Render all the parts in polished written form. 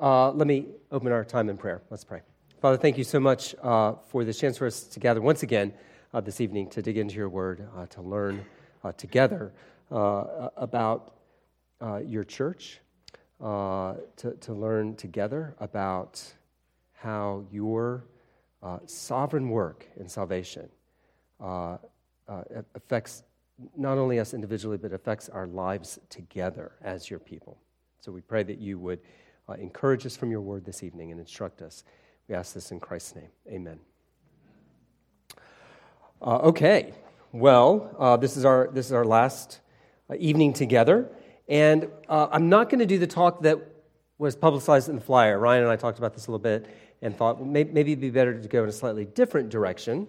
Let me open our time in prayer. Let's pray. Father, thank you so much for the chance for us to gather once again this evening to dig into your word, to learn together about your church, to learn together about how your sovereign work in salvation affects not only us individually, but affects our lives together as your people. So we pray that you would encourage us from your word this evening and instruct us. We ask this in Christ's name. Amen. Okay. Well, this is our last evening together, and I'm not going to do the talk that was publicized in the flyer. Ryan and I talked about this a little bit and thought maybe it'd be better to go in a slightly different direction.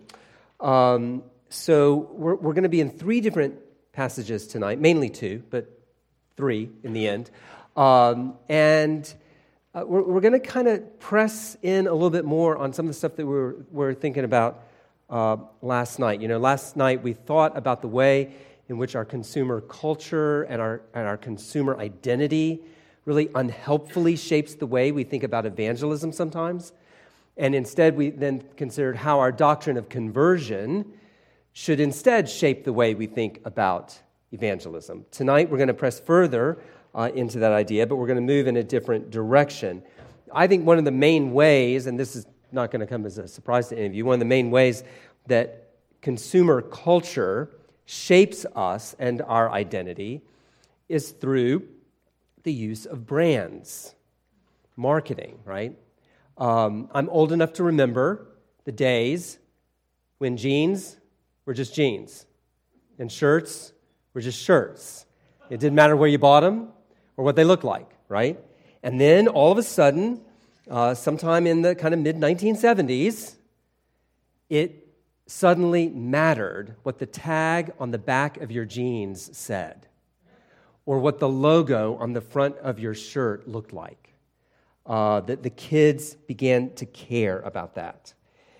So we're going to be in three different passages tonight, mainly two, but three in the end. And we're going to kind of press in a little bit more on some of the stuff that we're thinking about last night. You know, last night we thought about the way in which our consumer culture and our consumer identity really unhelpfully shapes the way we think about evangelism sometimes. And instead we then considered how our doctrine of conversion should instead shape the way we think about evangelism. Tonight we're going to press further into that idea, but we're going to move in a different direction. I think one of the main ways, and this is not going to come as a surprise to any of you, one of the main ways that consumer culture shapes us and our identity is through the use of brands, marketing, right? I'm old enough to remember the days when jeans were just jeans and shirts were just shirts. It didn't matter where you bought them or what they looked like, right? And then all of a sudden, sometime in the kind of mid-1970s, it suddenly mattered what the tag on the back of your jeans said or what the logo on the front of your shirt looked like. That the kids began to care about that.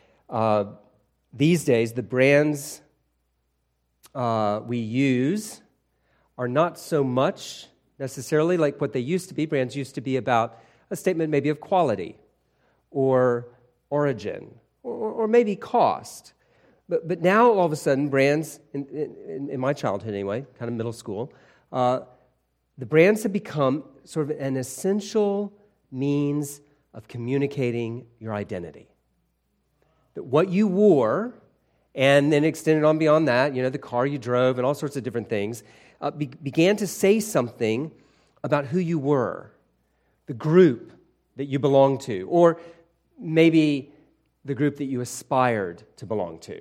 These days, the brands we use are not so much necessarily like what they used to be. Brands used to be about a statement maybe of quality or origin or maybe cost. But now, all of a sudden, brands, in my childhood anyway, kind of middle school, the brands have become sort of an essential means of communicating your identity. That what you wore, and then extended on beyond that, you know, the car you drove and all sorts of different things, began to say something about who you were, the group that you belonged to, or maybe the group that you aspired to belong to.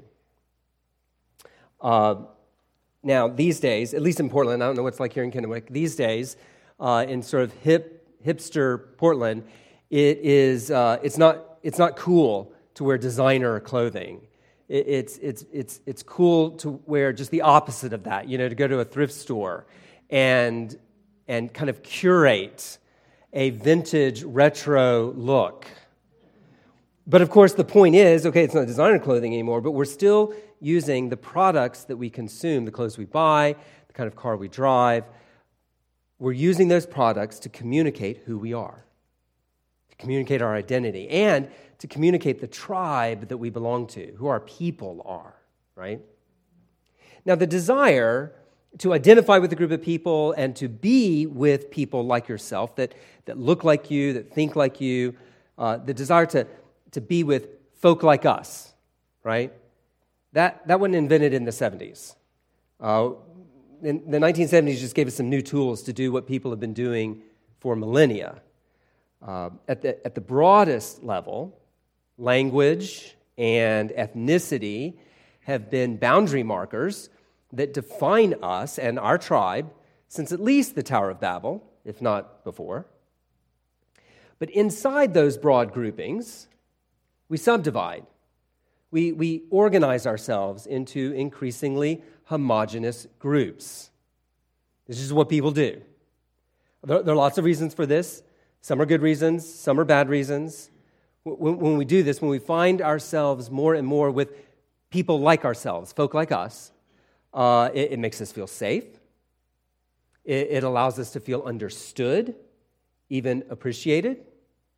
Now, these days, at least in Portland, I don't know what it's like here in Kennewick, these days, in sort of hipster Portland, it's not cool to wear designer clothing. It's cool to wear just the opposite of that, you know, to go to a thrift store and kind of curate a vintage retro look. But of course, the point is, okay, it's not designer clothing anymore, but we're still using the products that we consume, the clothes we buy, the kind of car we drive. We're using those products to communicate who we are, to communicate our identity, and to communicate the tribe that we belong to, who our people are, right? Now, the desire to identify with a group of people and to be with people like yourself that look like you, that think like you, the desire to be with folk like us, right? That wasn't invented in the 70s. In the 1970s just gave us some new tools to do what people have been doing for millennia. At the broadest level, language and ethnicity have been boundary markers that define us and our tribe since at least the Tower of Babel, if not before. But inside those broad groupings, we subdivide. We organize ourselves into increasingly homogeneous groups. This is what people do. There are lots of reasons for this. Some are good reasons, some are bad reasons. When we do this, when we find ourselves more and more with people like ourselves, folk like us, it makes us feel safe. It allows us to feel understood, even appreciated.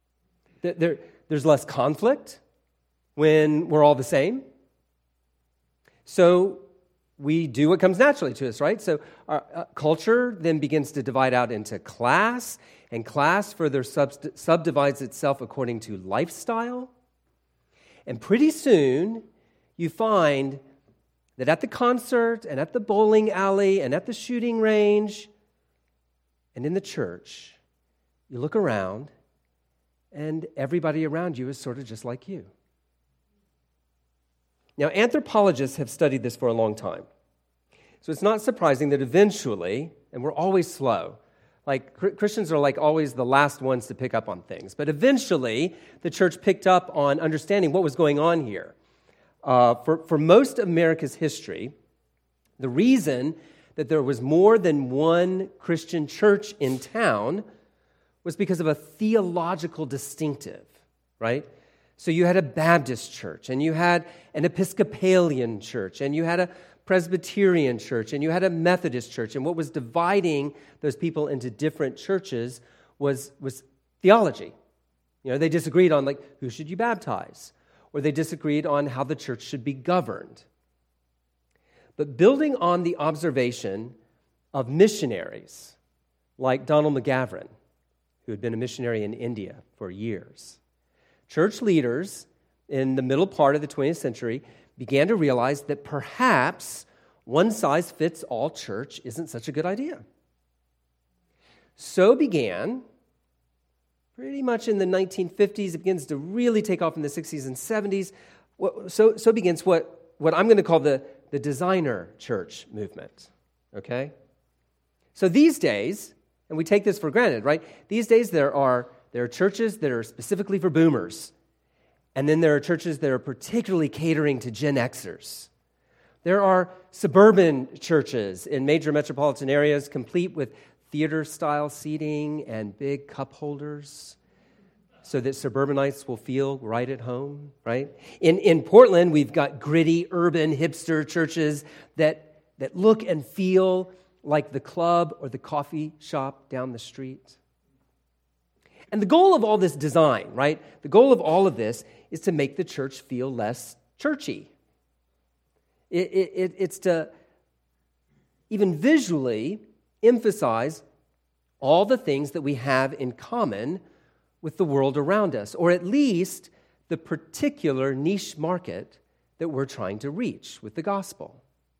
There's less conflict when we're all the same. So we do what comes naturally to us, right? So our culture then begins to divide out into class, and class further subdivides itself according to lifestyle. And pretty soon, you find that at the concert and at the bowling alley and at the shooting range and in the church, you look around and everybody around you is sort of just like you. Now, anthropologists have studied this for a long time. So it's not surprising that eventually, and we're always slow, like Christians are like always the last ones to pick up on things, but eventually the church picked up on understanding what was going on here. For most of America's history, the reason that there was more than one Christian church in town was because of a theological distinctive, right? So you had a Baptist church, and you had an Episcopalian church, and you had a Presbyterian church, and you had a Methodist church, and what was dividing those people into different churches was theology. You know, they disagreed on, like, who should you baptize? Or they disagreed on how the church should be governed. But building on the observation of missionaries like Donald McGavran, who had been a missionary in India for years, church leaders in the middle part of the 20th century began to realize that perhaps one-size-fits-all church isn't such a good idea. So began, pretty much in the 1950s, it begins to really take off in the 60s and 70s, so begins what I'm going to call the designer church movement, okay? So these days, and we take this for granted, right? These days there are churches that are specifically for boomers. And then there are churches that are particularly catering to Gen Xers. There are suburban churches in major metropolitan areas complete with theater-style seating and big cup holders so that suburbanites will feel right at home, right? In Portland, we've got gritty, urban, hipster churches that look and feel like the club or the coffee shop down the street. And the goal of all this design, right? The goal of all of this is to make the church feel less churchy. It's to even visually emphasize all the things that we have in common with the world around us, or at least the particular niche market that we're trying to reach with the gospel.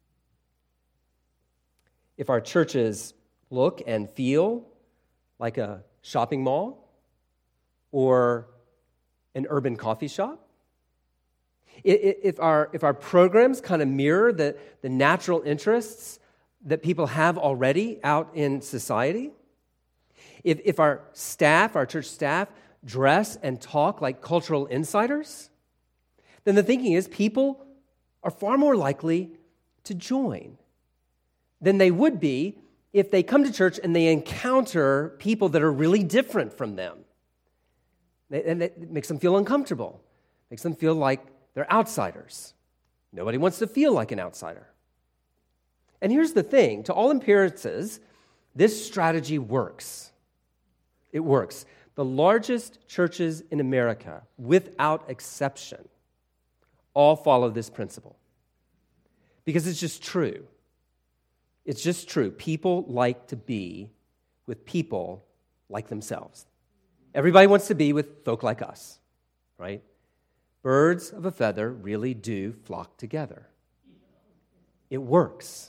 If our churches look and feel like a shopping mall, or an urban coffee shop, if our programs kind of mirror the natural interests that people have already out in society, if our church staff, dress and talk like cultural insiders, then the thinking is people are far more likely to join than they would be if they come to church and they encounter people that are really different from them. And it makes them feel uncomfortable. Makes them feel like they're outsiders. Nobody wants to feel like an outsider. And here's the thing. To all appearances, this strategy works. It works. The largest churches in America, without exception, all follow this principle. Because it's just true. It's just true. People like to be with people like themselves. Everybody wants to be with folk like us, right? Birds of a feather really do flock together. It works.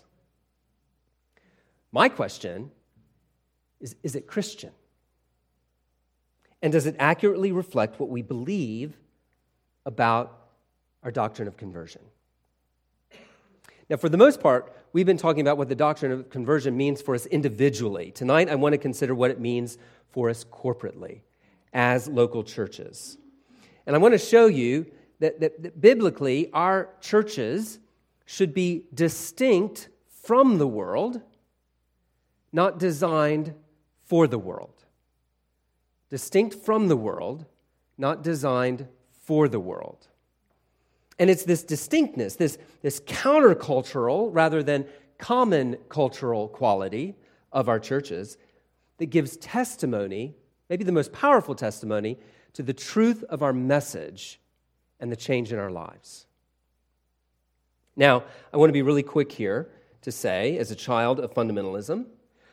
My question is it Christian? And does it accurately reflect what we believe about our doctrine of conversion? Now, for the most part, we've been talking about what the doctrine of conversion means for us individually. Tonight, I want to consider what it means for us corporately, as local churches. And I want to show you that biblically, our churches should be distinct from the world, not designed for the world. Distinct from the world, not designed for the world. And it's this distinctness, this countercultural rather than common cultural quality of our churches that gives testimony, maybe the most powerful testimony, to the truth of our message and the change in our lives. Now, I want to be really quick here to say, as a child of fundamentalism,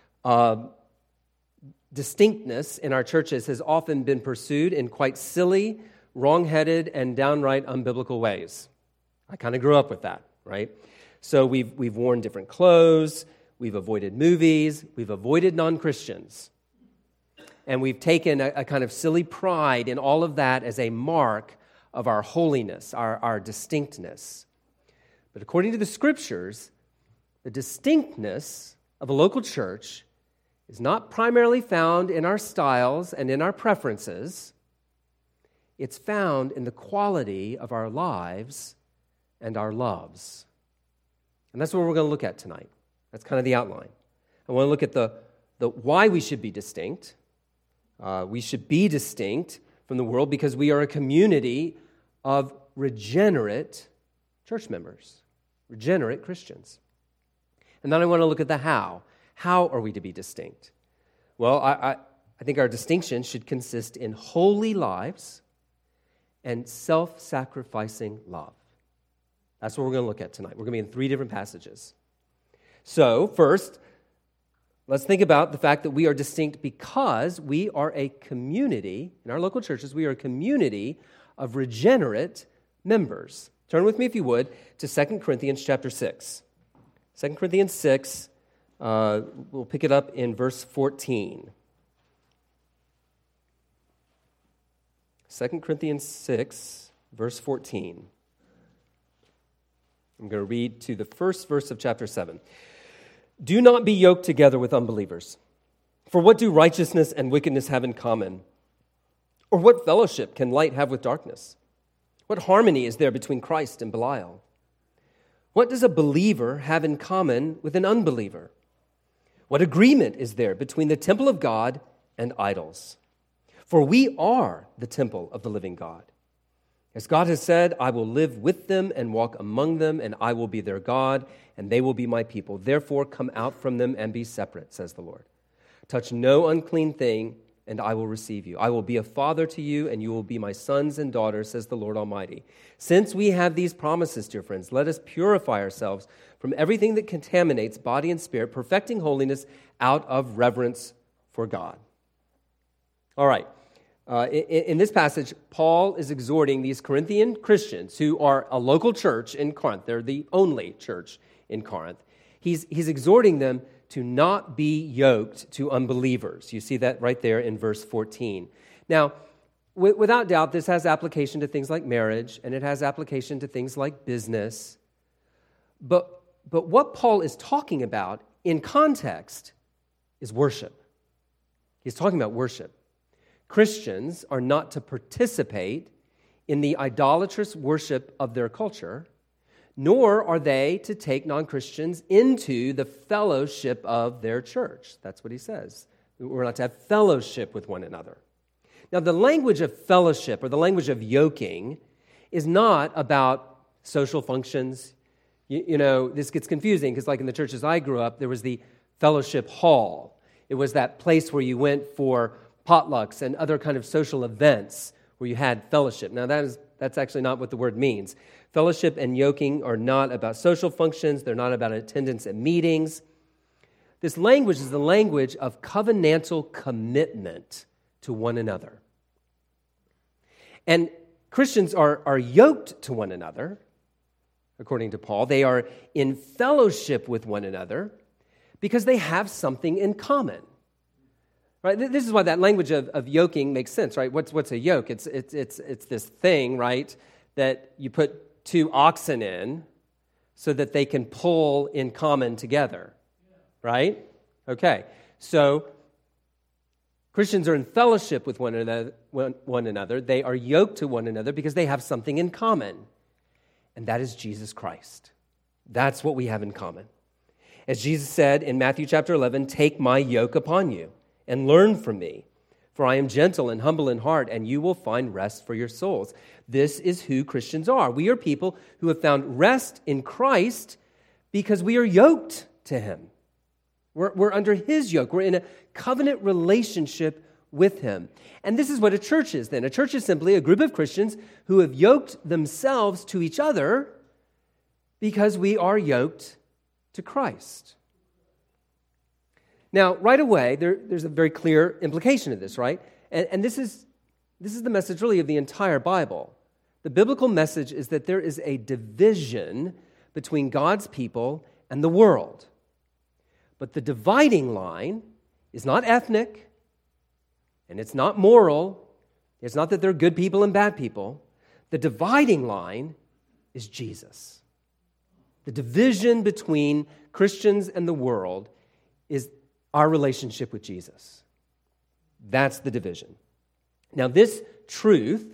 distinctness in our churches has often been pursued in quite silly, wrong-headed, and downright unbiblical ways. I kind of grew up with that, right? So we've worn different clothes, we've avoided movies, we've avoided non-Christians, and we've taken a kind of silly pride in all of that as a mark of our holiness, our distinctness. But according to the Scriptures, the distinctness of a local church is not primarily found in our styles and in our preferences. It's found in the quality of our lives and our loves. And that's what we're going to look at tonight. That's kind of the outline. I want to look at the why we should be distinct. We should be distinct from the world because we are a community of regenerate church members, regenerate Christians. And then I want to look at the how. How are we to be distinct? Well, I think our distinction should consist in holy lives and self-sacrificing love. That's what we're going to look at tonight. We're going to be in 3 different passages. So, first, let's think about the fact that we are distinct because we are a community, in our local churches, we are a community of regenerate members. Turn with me, if you would, to 2 Corinthians chapter 6. 2 Corinthians 6, we'll pick it up in verse 14. 2 Corinthians 6, verse 14. I'm going to read to the first verse of chapter 7. Do not be yoked together with unbelievers. For what do righteousness and wickedness have in common? Or what fellowship can light have with darkness? What harmony is there between Christ and Belial? What does a believer have in common with an unbeliever? What agreement is there between the temple of God and idols? For we are the temple of the living God. As God has said, I will live with them and walk among them, and I will be their God, and they will be my people. Therefore, come out from them and be separate, says the Lord. Touch no unclean thing, and I will receive you. I will be a father to you, and you will be my sons and daughters, says the Lord Almighty. Since we have these promises, dear friends, let us purify ourselves from everything that contaminates body and spirit, perfecting holiness out of reverence for God. All right. In this passage, Paul is exhorting these Corinthian Christians who are a local church in Corinth. They're the only church in Corinth. He's exhorting them to not be yoked to unbelievers. You see that right there in verse 14. Now, without doubt, this has application to things like marriage, and it has application to things like business. But what Paul is talking about in context is worship. He's talking about worship. Christians are not to participate in the idolatrous worship of their culture, nor are they to take non-Christians into the fellowship of their church. That's what he says. We're not to have fellowship with one another. Now, the language of fellowship or the language of yoking is not about social functions. You know, this gets confusing because like in the churches I grew up, there was the fellowship hall. It was that place where you went for potlucks and other kind of social events where you had fellowship. Now, that's actually not what the word means. Fellowship and yoking are not about social functions. They're not about attendance at meetings. This language is the language of covenantal commitment to one another. And Christians are yoked to one another, according to Paul. They are in fellowship with one another because they have something in common. Right? This is why that language of yoking makes sense, right? What's a yoke? It's this thing, right, that you put 2 oxen in so that they can pull in common together, right? Okay, so Christians are in fellowship with one another. They are yoked to one another because they have something in common, and that is Jesus Christ. That's what we have in common. As Jesus said in Matthew chapter 11, "Take my yoke upon you and learn from me, for I am gentle and humble in heart, and you will find rest for your souls." This is who Christians are. We are people who have found rest in Christ because we are yoked to him. We're under his yoke. We're in a covenant relationship with him. And this is what a church is then. A church is simply a group of Christians who have yoked themselves to each other because we are yoked to Christ. Now, right away, there's a very clear implication of this, right? And this is the message really of the entire Bible. The biblical message is that there is a division between God's people and the world. But the dividing line is not ethnic, and it's not moral. It's not that there are good people and bad people. The dividing line is Jesus. The division between Christians and the world is our relationship with Jesus. That's the division. Now, this truth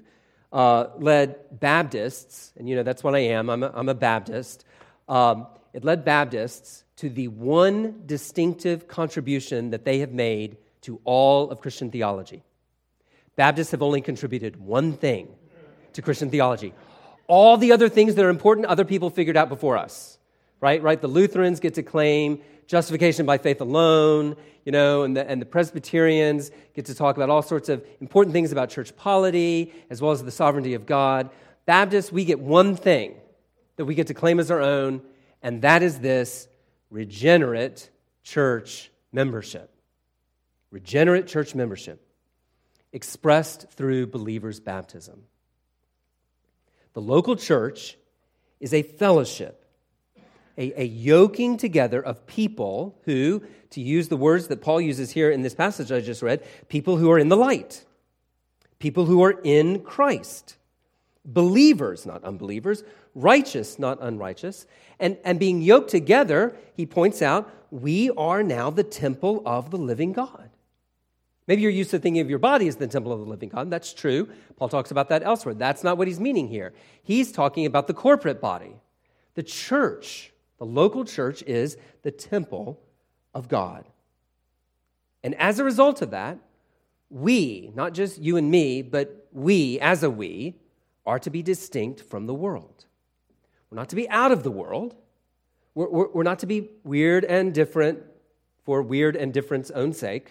led Baptists, and that's what I am. I'm a Baptist. It led Baptists to the one distinctive contribution that they have made to all of Christian theology. Baptists have only contributed one thing to Christian theology. All the other things that are important, other people figured out before us, right? The Lutherans get to claim justification by faith alone, and the Presbyterians get to talk about all sorts of important things about church polity, as well as the sovereignty of God. Baptists, we get one thing that we get to claim as our own, and that is this: regenerate church membership. Regenerate church membership, expressed through believers' baptism. The local church is a fellowship, a yoking together of people who, to use the words that Paul uses here in this passage I just read, people who are in the light, people who are in Christ, believers, not unbelievers, righteous, not unrighteous, and being yoked together, he points out, we are now the temple of the living God. Maybe you're used to thinking of your body as the temple of the living God. That's true. Paul talks about that elsewhere. That's not what he's meaning here. He's talking about the corporate body. The church, the local church, is the temple of God. And as a result of that, we, not just you and me, but we, as a we, are to be distinct from the world. We're not to be out of the world. We're not to be weird and different for weird and different's own sake.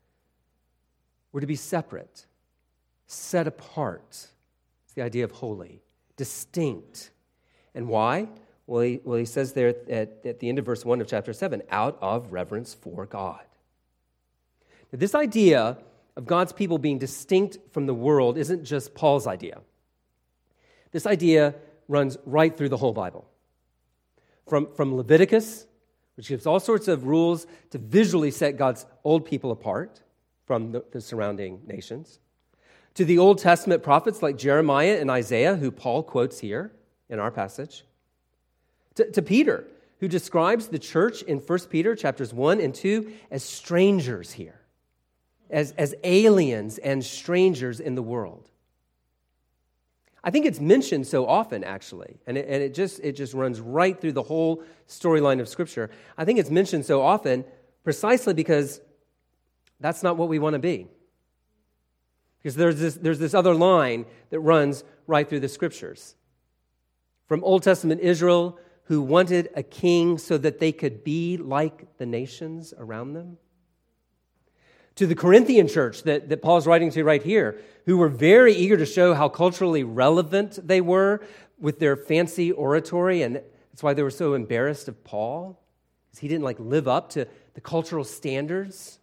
We're to be separate, set apart. It's the idea of holy, distinct. And why? Well, he says there at the end of verse 1 of chapter 7, out of reverence for God. Now, this idea of God's people being distinct from the world isn't just Paul's idea. This idea runs right through the whole Bible. From Leviticus, which gives all sorts of rules to visually set God's old people apart from the surrounding nations, to the Old Testament prophets like Jeremiah and Isaiah, who Paul quotes here in our passage, to Peter, who describes the church in 1 Peter chapters 1 and 2 as strangers here, as aliens and strangers in the world. I think it's mentioned so often, actually, and it just runs right through the whole storyline of Scripture. I think it's mentioned so often precisely because that's not what we want to be. Because there's this other line that runs right through the Scriptures. From Old Testament Israel, who wanted a king so that they could be like the nations around them, to the Corinthian church that Paul's writing to right here, who were very eager to show how culturally relevant they were with their fancy oratory, and that's why they were so embarrassed of Paul, because he didn't live up to the cultural standards.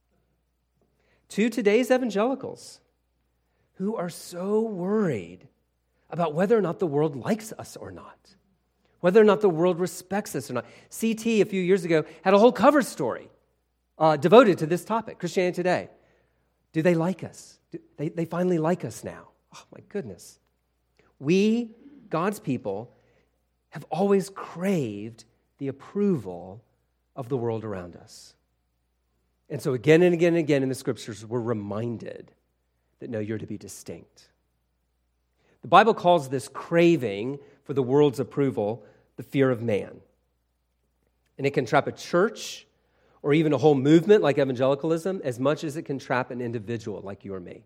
To today's evangelicals, who are so worried about whether or not the world likes us or not, whether or not the world respects us or not. CT a few years ago had a whole cover story devoted to this topic, Christianity Today. Do they like us? They finally like us now. Oh, my goodness. We, God's people, have always craved the approval of the world around us. And so again and again and again in the Scriptures, we're reminded that no, you're to be distinct. The Bible calls this craving for the world's approval the fear of man. And it can trap a church or even a whole movement like evangelicalism as much as it can trap an individual like you or me.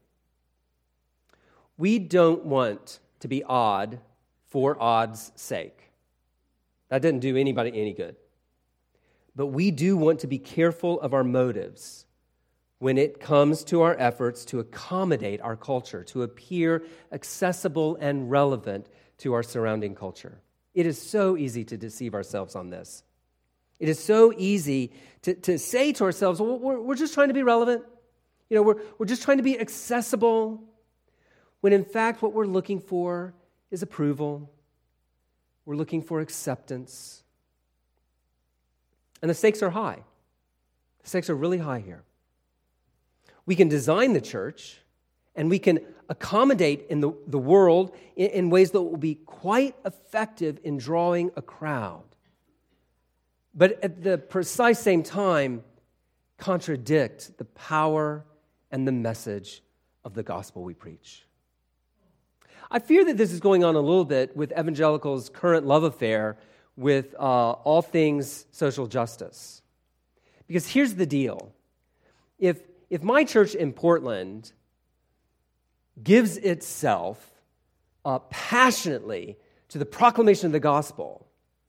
We don't want to be odd for odd's sake. That doesn't do anybody any good. But we do want to be careful of our motives when it comes to our efforts to accommodate our culture, to appear accessible and relevant to our surrounding culture. It is so easy to deceive ourselves on this. It is so easy to say to ourselves, well, we're just trying to be relevant. We're just trying to be accessible, when in fact what we're looking for is approval. We're looking for acceptance. And the stakes are high. The stakes are really high here. We can design the church, and we can accommodate in the world in ways that will be quite effective in drawing a crowd. But at the precise same time, contradict the power and the message of the gospel we preach. I fear that this is going on a little bit with evangelicals' current love affair with all things social justice. Because here's the deal. If my church in Portland gives itself passionately to the proclamation of the gospel,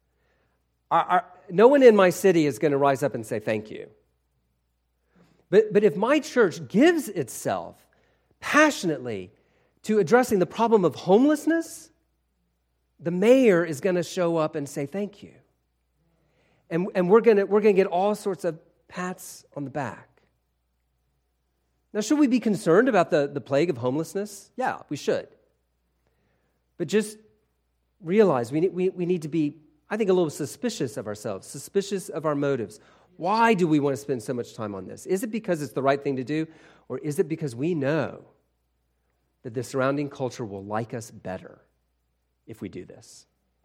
no one in my city is going to rise up and say thank you. But if my church gives itself passionately to addressing the problem of homelessness, the mayor is going to show up and say thank you. And we're going to get all sorts of pats on the back. Now, should we be concerned about the plague of homelessness? Yeah, we should. But just realize we need to be, I think, a little suspicious of ourselves, suspicious of our motives. Why do we want to spend so much time on this? Is it because it's the right thing to do, or is it because we know that the surrounding culture will like us better if we do this?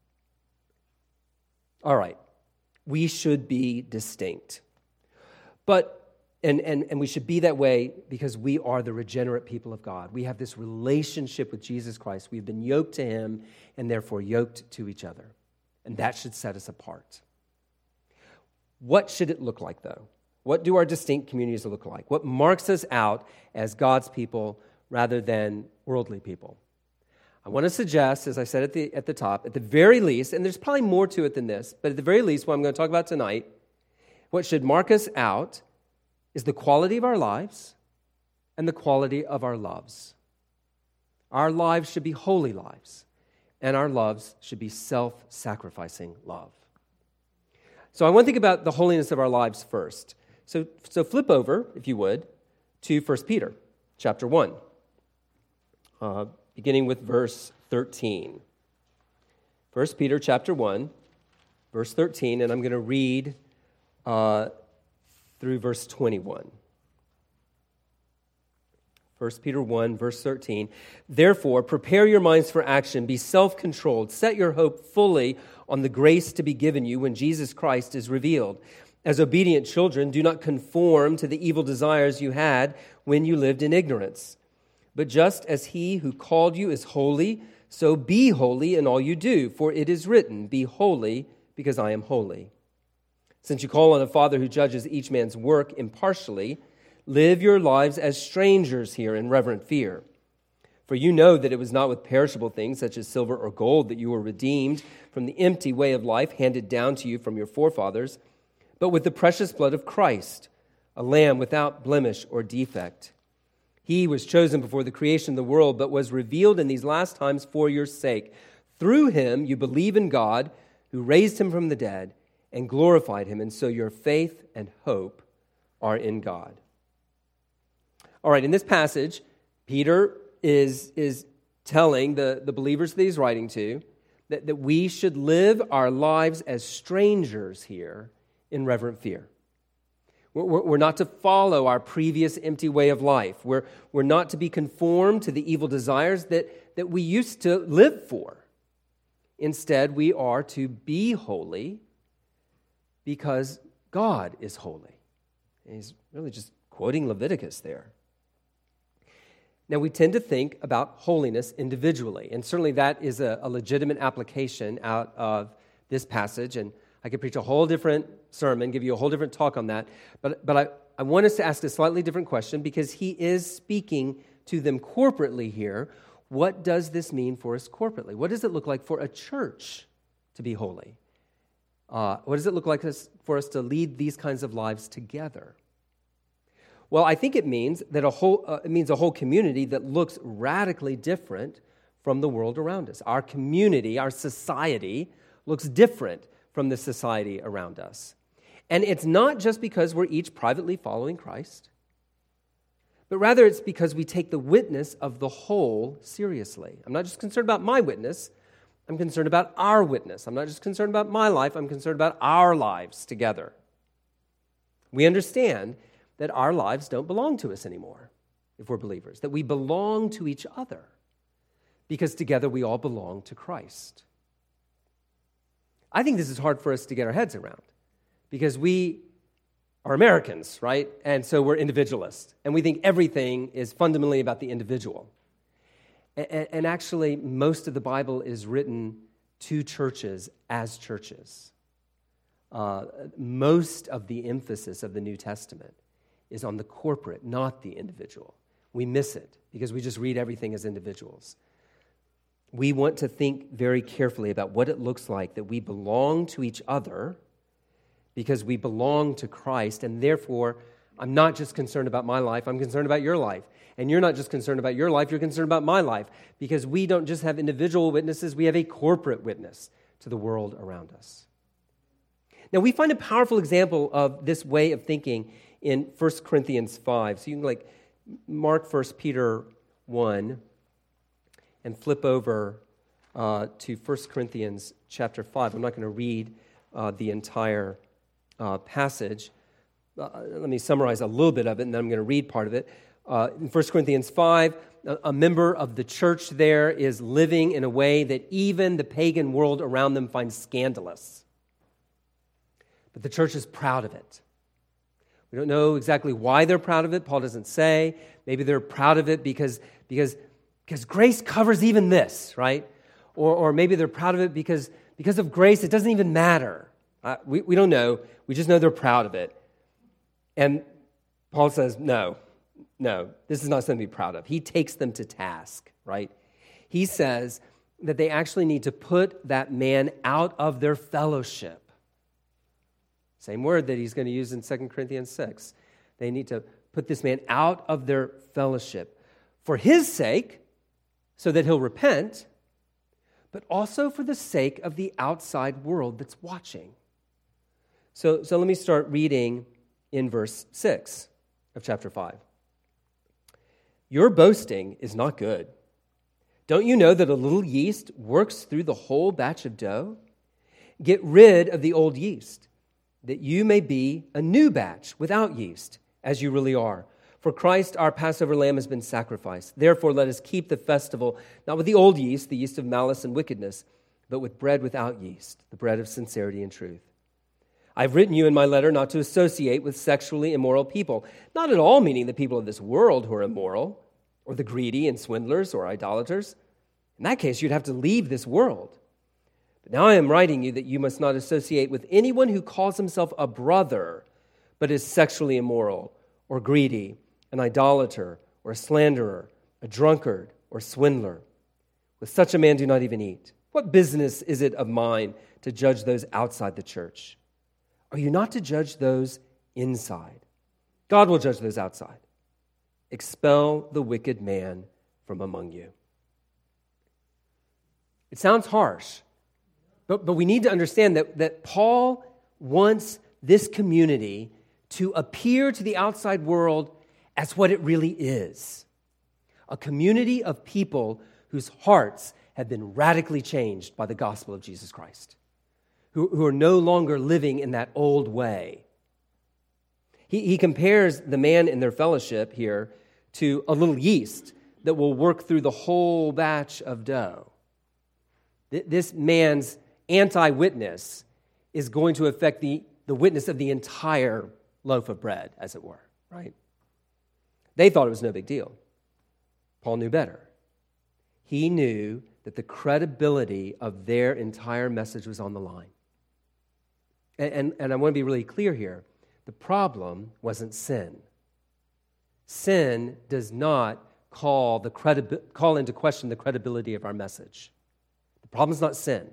All right, we should be distinct. But And we should be that way because we are the regenerate people of God. We have this relationship with Jesus Christ. We've been yoked to him and therefore yoked to each other. And that should set us apart. What should it look like, though? What do our distinct communities look like? What marks us out as God's people rather than worldly people? I want to suggest, as I said at the top, at the very least, and there's probably more to it than this, but at the very least, what I'm going to talk about tonight, what should mark us out is the quality of our lives and the quality of our loves. Our lives should be holy lives, and our loves should be self-sacrificing love. So I want to think about the holiness of our lives first. So flip over, if you would, to 1 Peter chapter 1, beginning with verse 13. 1 Peter chapter 1, verse 13, and I'm going to read through verse 21. 1 Peter 1, verse 13. Therefore, prepare your minds for action, be self-controlled, set your hope fully on the grace to be given you when Jesus Christ is revealed. As obedient children, do not conform to the evil desires you had when you lived in ignorance. But just as he who called you is holy, so be holy in all you do, for it is written, be holy because I am holy. Since you call on a Father who judges each man's work impartially, live your lives as strangers here in reverent fear. For you know that it was not with perishable things such as silver or gold that you were redeemed from the empty way of life handed down to you from your forefathers, but with the precious blood of Christ, a lamb without blemish or defect. He was chosen before the creation of the world, but was revealed in these last times for your sake. Through him you believe in God, who raised him from the dead, and glorified him, and so your faith and hope are in God. All right, in this passage, Peter is telling the believers that he's writing to that we should live our lives as strangers here in reverent fear. We're not to follow our previous empty way of life. We're not to be conformed to the evil desires that we used to live for. Instead, we are to be holy because God is holy. And he's really just quoting Leviticus there. Now, we tend to think about holiness individually, and certainly that is a legitimate application out of this passage, and I could preach a whole different sermon, give you a whole different talk on that, but I want us to ask a slightly different question because he is speaking to them corporately here. What does this mean for us corporately? What does it look like for a church to be holy? What does it look like for us to lead these kinds of lives together? Well, I think it means that a whole community that looks radically different from the world around us. Our community, our society, looks different from the society around us. And it's not just because we're each privately following Christ, but rather it's because we take the witness of the whole seriously. I'm not just concerned about my witness, I'm concerned about our witness. I'm not just concerned about my life, I'm concerned about our lives together. We understand that our lives don't belong to us anymore if we're believers, that we belong to each other because together we all belong to Christ. I think this is hard for us to get our heads around because we are Americans, right? And so we're individualists, and we think everything is fundamentally about the individual. And actually, most of the Bible is written to churches as churches. Most of the emphasis of the New Testament is on the corporate, not the individual. We miss it because we just read everything as individuals. We want to think very carefully about what it looks like that we belong to each other because we belong to Christ, and therefore, I'm not just concerned about my life, I'm concerned about your life. And you're not just concerned about your life, you're concerned about my life, because we don't just have individual witnesses, we have a corporate witness to the world around us. Now, we find a powerful example of this way of thinking in 1 Corinthians 5. So you can mark 1 Peter 1 and flip over to 1 Corinthians chapter 5. I'm not going to read the entire passage. Let me summarize a little bit of it, and then I'm going to read part of it. In 1 Corinthians 5, a member of the church there is living in a way that even the pagan world around them finds scandalous. But the church is proud of it. We don't know exactly why they're proud of it. Paul doesn't say. Maybe they're proud of it because grace covers even this, right? Or maybe they're proud of it because of grace, it doesn't even matter. We don't know. We just know they're proud of it. And Paul says, no, this is not something to be proud of. He takes them to task, right? He says that they actually need to put that man out of their fellowship. Same word that he's going to use in 2 Corinthians 6. They need to put this man out of their fellowship for his sake, so that he'll repent, but also for the sake of the outside world that's watching. So let me start reading in verse 6 of chapter 5. Your boasting is not good. Don't you know that a little yeast works through the whole batch of dough? Get rid of the old yeast, that you may be a new batch without yeast, as you really are. For Christ, our Passover lamb, has been sacrificed. Therefore, let us keep the festival, not with the old yeast, the yeast of malice and wickedness, but with bread without yeast, the bread of sincerity and truth. I've written you in my letter not to associate with sexually immoral people, not at all meaning the people of this world who are immoral, or the greedy and swindlers or idolaters. In that case, you'd have to leave this world. But now I am writing you that you must not associate with anyone who calls himself a brother, but is sexually immoral, or greedy, an idolater, or a slanderer, a drunkard, or swindler. With such a man do not even eat. What business is it of mine to judge those outside the church? Are you not to judge those inside? God will judge those outside. Expel the wicked man from among you. It sounds harsh, but we need to understand that Paul wants this community to appear to the outside world as what it really is. A community of people whose hearts have been radically changed by the gospel of Jesus Christ, who are no longer living in that old way. He compares the man in their fellowship here to a little yeast that will work through the whole batch of dough. This man's anti-witness is going to affect the witness of the entire loaf of bread, as it were, right? They thought it was no big deal. Paul knew better. He knew that the credibility of their entire message was on the line. And I want to be really clear here. The problem wasn't sin. Sin does not call into question the credibility of our message. The problem is not sin.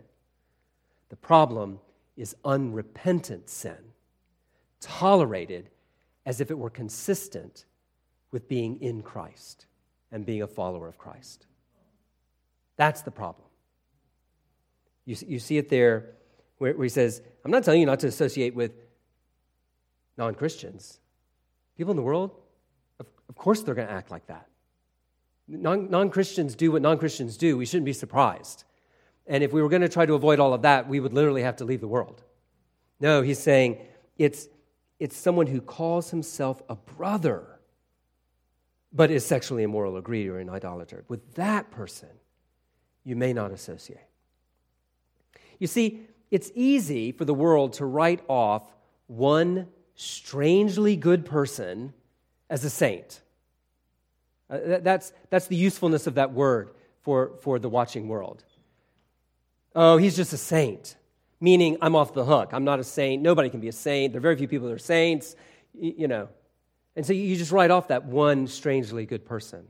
The problem is unrepentant sin, tolerated as if it were consistent with being in Christ and being a follower of Christ. That's the problem. You see it there where he says, I'm not telling you not to associate with non-Christians. People in the world, of course they're going to act like that. Non-Christians do what non-Christians do. We shouldn't be surprised. And if we were going to try to avoid all of that, we would literally have to leave the world. No, he's saying it's someone who calls himself a brother, but is sexually immoral or greedy or an idolater. With that person, you may not associate. You see, it's easy for the world to write off one strangely good person as a saint. That's the usefulness of that word for the watching world. Oh, he's just a saint, meaning I'm off the hook. I'm not a saint. Nobody can be a saint. There are very few people that are saints, you know. And so you just write off that one strangely good person.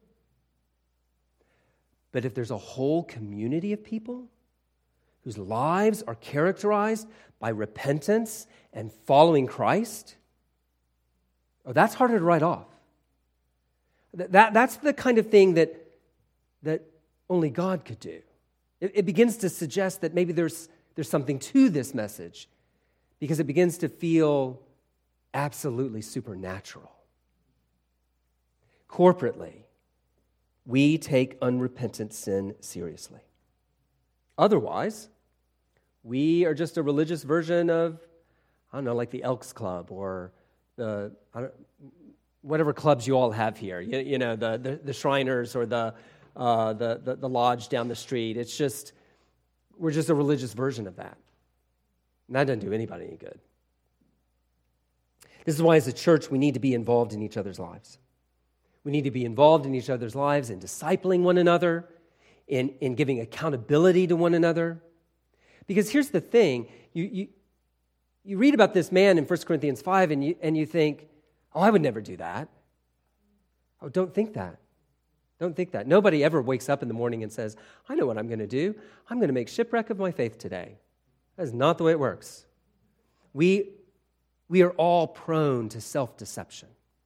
But if there's a whole community of people whose lives are characterized by repentance and following Christ, oh, that's harder to write off. That's the kind of thing that only God could do. It begins to suggest that maybe there's something to this message because it begins to feel absolutely supernatural. Corporately, we take unrepentant sin seriously. Otherwise, we are just a religious version of, I don't know, like the Elks Club or whatever clubs you all have here. You know, the Shriners or the lodge down the street. It's just, we're just a religious version of that. And that doesn't do anybody any good. This is why as a church we need to be involved in each other's lives. We need to be involved in each other's lives in discipling one another, in giving accountability to one another. Because here's the thing, you read about this man in 1 Corinthians 5 and you think, oh, I would never do that. Oh, don't think that. Don't think that. Nobody ever wakes up in the morning and says, I know what I'm going to do. I'm going to make shipwreck of my faith today. That is not the way it works. We are all prone to self-deception.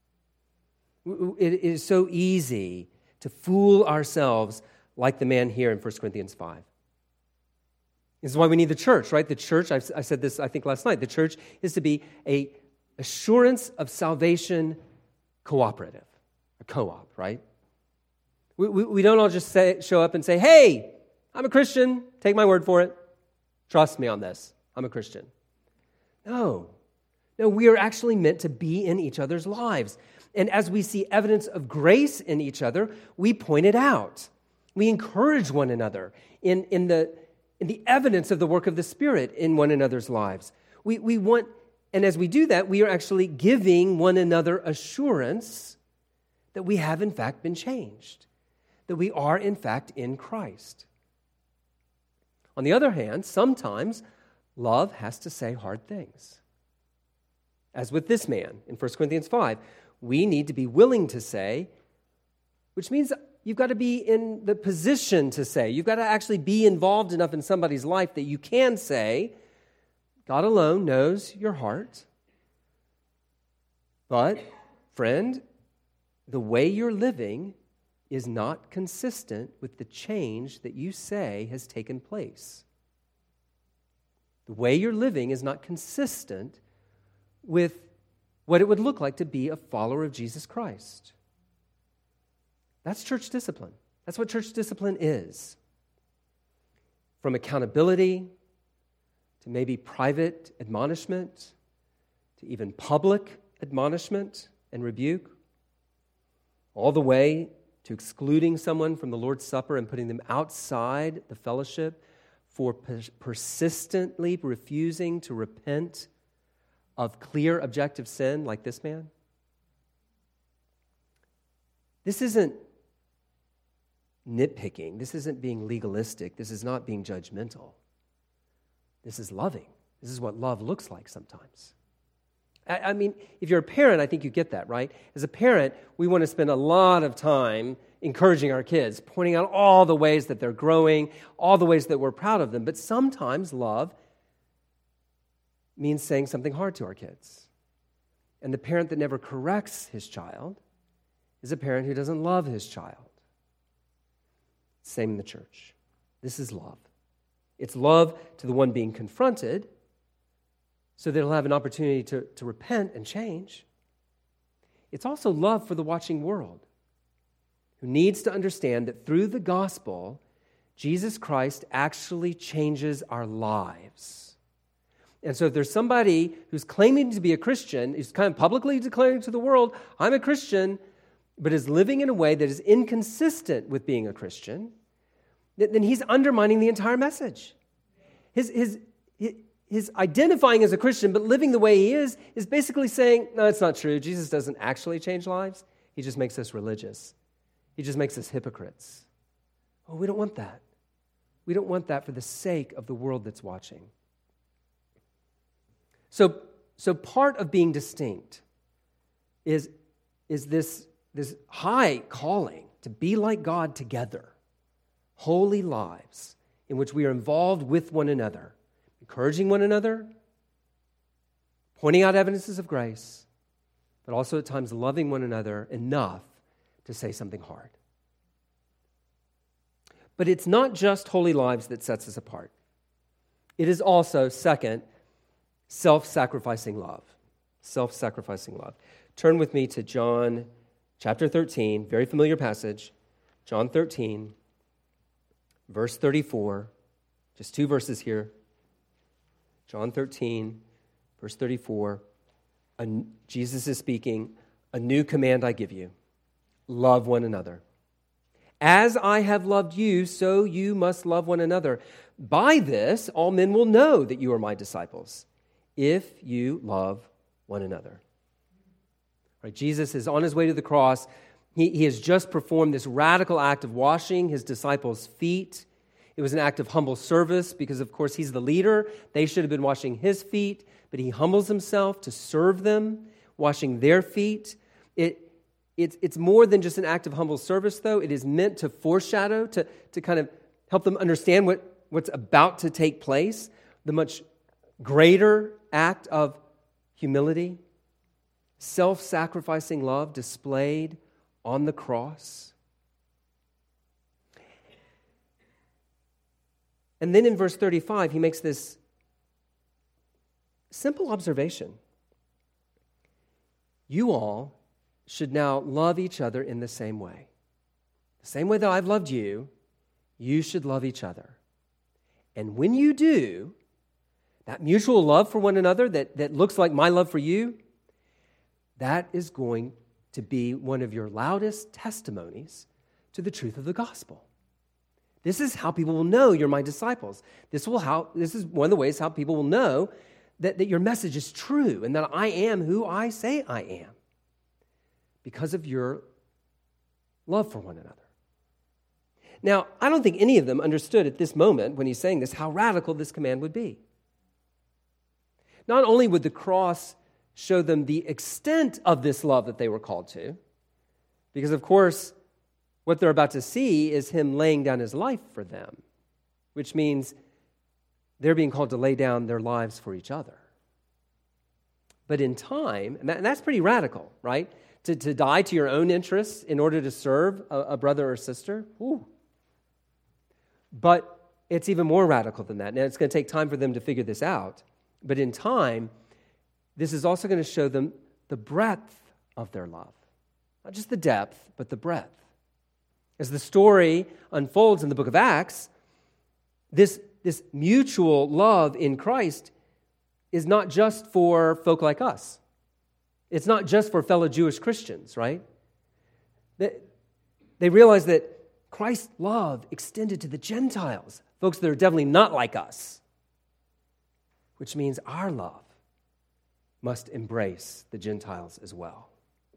It is so easy to fool ourselves like the man here in 1 Corinthians 5. This is why we need the church, right? The church, I said this, I think, last night. The church is to be a assurance of salvation cooperative, a co-op, right? We don't all just show up and say, hey, I'm a Christian. Take my word for it. Trust me on this. I'm a Christian. No, we are actually meant to be in each other's lives. And as we see evidence of grace in each other, we point it out. We encourage one another in the evidence of the work of the Spirit in one another's lives. We want, and as we do that, we are actually giving one another assurance that we have in fact been changed, that we are in fact in Christ. On the other hand, sometimes love has to say hard things. As with this man in 1 Corinthians 5, we need to be willing to say, which means you've got to be in the position to say. You've got to actually be involved enough in somebody's life that you can say, God alone knows your heart. But, friend, the way you're living is not consistent with the change that you say has taken place. The way you're living is not consistent with what it would look like to be a follower of Jesus Christ. That's church discipline. That's what church discipline is. From accountability to maybe private admonishment to even public admonishment and rebuke, all the way to excluding someone from the Lord's Supper and putting them outside the fellowship for persistently refusing to repent of clear objective sin like this man. This isn't nitpicking. This isn't being legalistic. This is not being judgmental. This is loving. This is what love looks like sometimes. I mean, if you're a parent, I think you get that, right? As a parent, we want to spend a lot of time encouraging our kids, pointing out all the ways that they're growing, all the ways that we're proud of them. But sometimes love means saying something hard to our kids. And the parent that never corrects his child is a parent who doesn't love his child. Same in the church. This is love. It's love to the one being confronted so that he'll have an opportunity to repent and change. It's also love for the watching world who needs to understand that through the gospel, Jesus Christ actually changes our lives. And so if there's somebody who's claiming to be a Christian, who's kind of publicly declaring to the world, I'm a Christian, but is living in a way that is inconsistent with being a Christian, then he's undermining the entire message. His identifying as a Christian, but living the way he is basically saying, no, it's not true. Jesus doesn't actually change lives. He just makes us religious. He just makes us hypocrites. Oh, we don't want that. We don't want that for the sake of the world that's watching. So part of being distinct is this high calling to be like God together, holy lives in which we are involved with one another, encouraging one another, pointing out evidences of grace, but also at times loving one another enough to say something hard. But it's not just holy lives that sets us apart. It is also, second, self-sacrificing love. Self-sacrificing love. Turn with me to John chapter 13, very familiar passage. John 13, verse 34. Just two verses here. John 13, verse 34. Jesus is speaking, "A new command I give you, love one another. As I have loved you, so you must love one another. By this, all men will know that you are my disciples, if you love one another." Right, Jesus is on his way to the cross. He has just performed this radical act of washing his disciples' feet. It was an act of humble service because, of course, he's the leader. They should have been washing his feet, but he humbles himself to serve them, washing their feet. It's more than just an act of humble service, though. It is meant to foreshadow, to kind of help them understand what's about to take place, the much greater act of humility, self-sacrificing love displayed on the cross. And then in verse 35, he makes this simple observation. You all should now love each other in the same way. The same way that I've loved you, you should love each other. And when you do, that mutual love for one another that looks like my love for you, that is going to be one of your loudest testimonies to the truth of the gospel. This is how people will know you're my disciples. This is one of the ways how people will know that your message is true and that I am who I say I am, because of your love for one another. Now, I don't think any of them understood at this moment, when he's saying this, how radical this command would be. Not only would the cross show them the extent of this love that they were called to, because, of course, what they're about to see is him laying down his life for them, which means they're being called to lay down their lives for each other. But in time, and that's pretty radical, right? To die to your own interests in order to serve a brother or sister. Ooh. But it's even more radical than that. Now, it's going to take time for them to figure this out. But in time, this is also going to show them the breadth of their love. Not just the depth, but the breadth. As the story unfolds in the book of Acts, this mutual love in Christ is not just for folk like us. It's not just for fellow Jewish Christians, right? They realize that Christ's love extended to the Gentiles, folks that are definitely not like us, which means our love must embrace the Gentiles as well.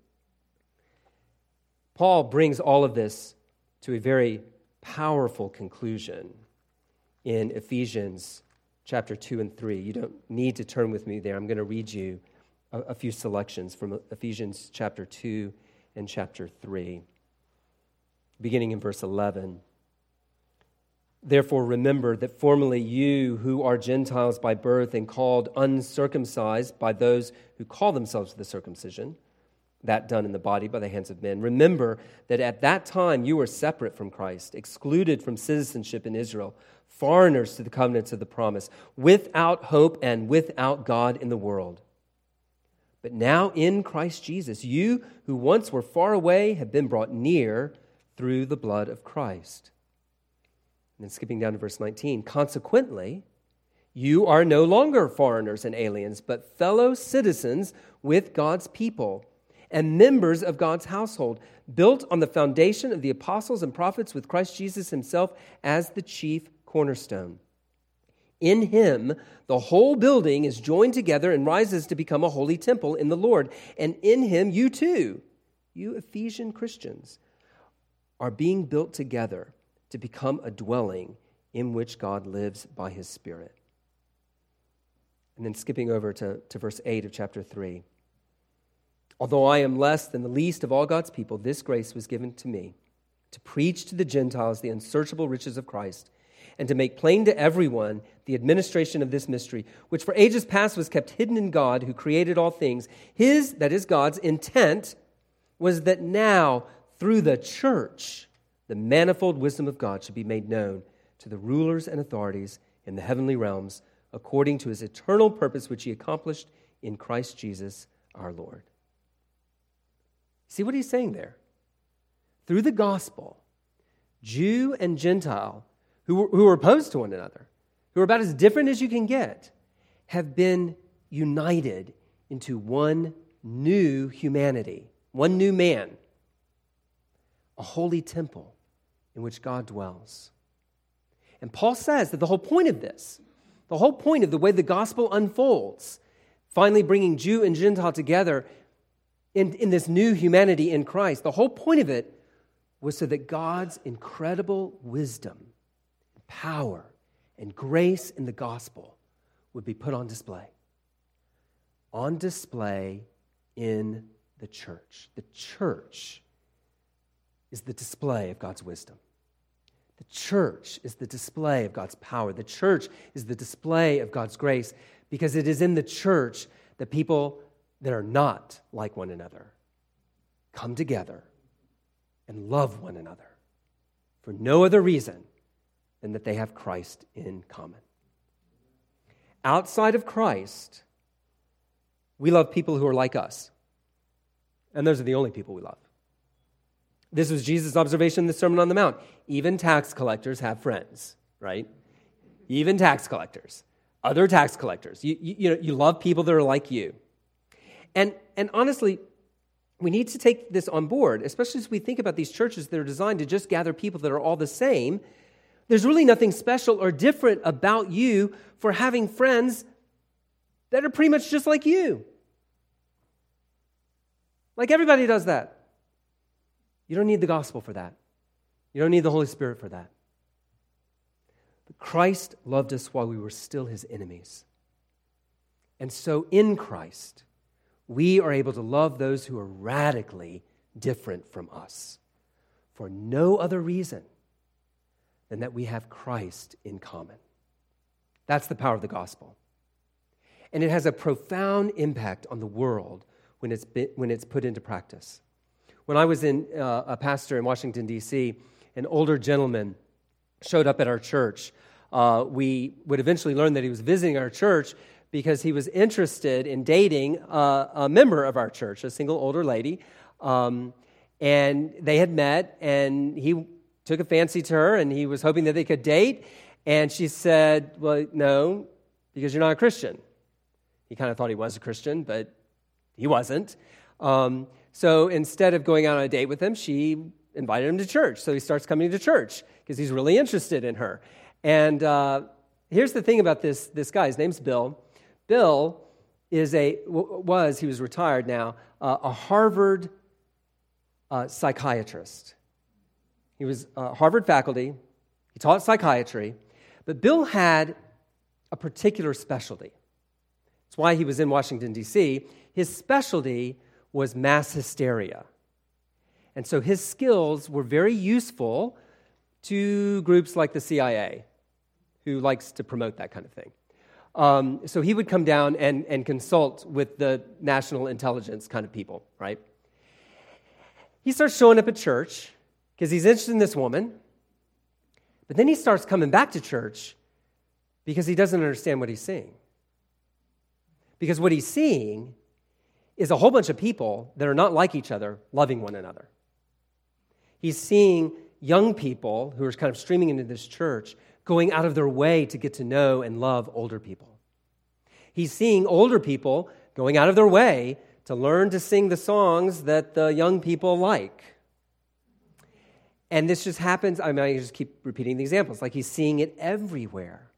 Paul brings all of this to a very powerful conclusion in Ephesians chapter 2 and 3. You don't need to turn with me there. I'm going to read you a few selections from Ephesians chapter 2 and chapter 3, beginning in verse 11. Therefore, remember that formerly you who are Gentiles by birth and called uncircumcised by those who call themselves the circumcision, that done in the body by the hands of men. Remember that at that time you were separate from Christ, excluded from citizenship in Israel, foreigners to the covenants of the promise, without hope and without God in the world. But now in Christ Jesus, you who once were far away have been brought near through the blood of Christ. And then skipping down to verse 19, consequently, you are no longer foreigners and aliens, but fellow citizens with God's people and members of God's household, built on the foundation of the apostles and prophets with Christ Jesus himself as the chief cornerstone. In him, the whole building is joined together and rises to become a holy temple in the Lord. And in him, you too, you Ephesian Christians, are being built together to become a dwelling in which God lives by his Spirit. And then skipping over to verse 8 of chapter 3. Although I am less than the least of all God's people, this grace was given to me to preach to the Gentiles the unsearchable riches of Christ and to make plain to everyone the administration of this mystery, which for ages past was kept hidden in God who created all things. His, that is God's, intent was that now, through the church, the manifold wisdom of God should be made known to the rulers and authorities in the heavenly realms, according to his eternal purpose, which he accomplished in Christ Jesus our Lord. See what he's saying there? Through the gospel, Jew and Gentile, who were opposed to one another, who are about as different as you can get, have been united into one new humanity, one new man, a holy temple in which God dwells. And Paul says that the whole point of this, the whole point of the way the gospel unfolds, finally bringing Jew and Gentile together in this new humanity in Christ, the whole point of it was so that God's incredible wisdom, power, and grace in the gospel would be put on display. On display in the church. The church is the display of God's wisdom. The church is the display of God's power. The church is the display of God's grace, because it is in the church that people that are not like one another come together and love one another for no other reason than that they have Christ in common. Outside of Christ, we love people who are like us. And those are the only people we love. This was Jesus' observation in the Sermon on the Mount. Even tax collectors have friends, right? Even tax collectors, other tax collectors. You love people that are like you. And honestly, we need to take this on board, especially as we think about these churches that are designed to just gather people that are all the same. There's really nothing special or different about you for having friends that are pretty much just like you. Like everybody does that. You don't need the gospel for that. You don't need the Holy Spirit for that. But Christ loved us while we were still his enemies. And so in Christ, we are able to love those who are radically different from us for no other reason than that we have Christ in common. That's the power of the gospel. And it has a profound impact on the world when it's put into practice. When I was a pastor in Washington, D.C., an older gentleman showed up at our church. We would eventually learn that he was visiting our church because he was interested in dating a member of our church, a single older lady. And they had met, and he took a fancy to her, and he was hoping that they could date. And she said, well, no, because you're not a Christian. He kind of thought he was a Christian, but he wasn't. So instead of going out on a date with him, she invited him to church. So he starts coming to church because he's really interested in her. And here's the thing about this guy. His name's Bill. Bill he was retired now, a Harvard psychiatrist. He was Harvard faculty. He taught psychiatry. But Bill had a particular specialty. That's why he was in Washington, D.C. His specialty was mass hysteria. And so his skills were very useful to groups like the CIA, who likes to promote that kind of thing. So he would come down and consult with the national intelligence kind of people, right? He starts showing up at church because he's interested in this woman, but then he starts coming back to church because he doesn't understand what he's seeing. Because what he's seeing is a whole bunch of people that are not like each other loving one another. He's seeing young people who are kind of streaming into this church going out of their way to get to know and love older people. He's seeing older people going out of their way to learn to sing the songs that the young people like. And this just happens, I just keep repeating the examples, like he's seeing it everywhere.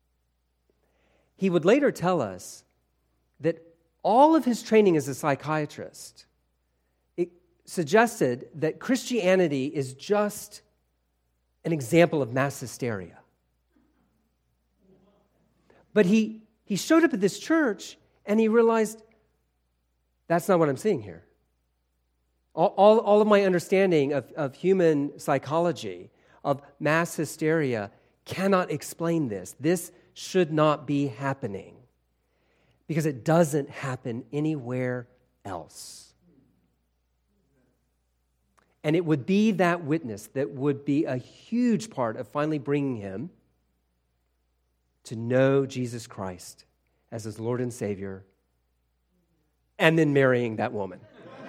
He would later tell us that all of his training as a psychiatrist, it suggested that Christianity is just an example of mass hysteria. But he showed up at this church and he realized, that's not what I'm seeing here. All of my understanding of human psychology, of mass hysteria, cannot explain this. This should not be happening because it doesn't happen anywhere else. And it would be that witness that would be a huge part of finally bringing him to know Jesus Christ as his Lord and Savior, and then marrying that woman.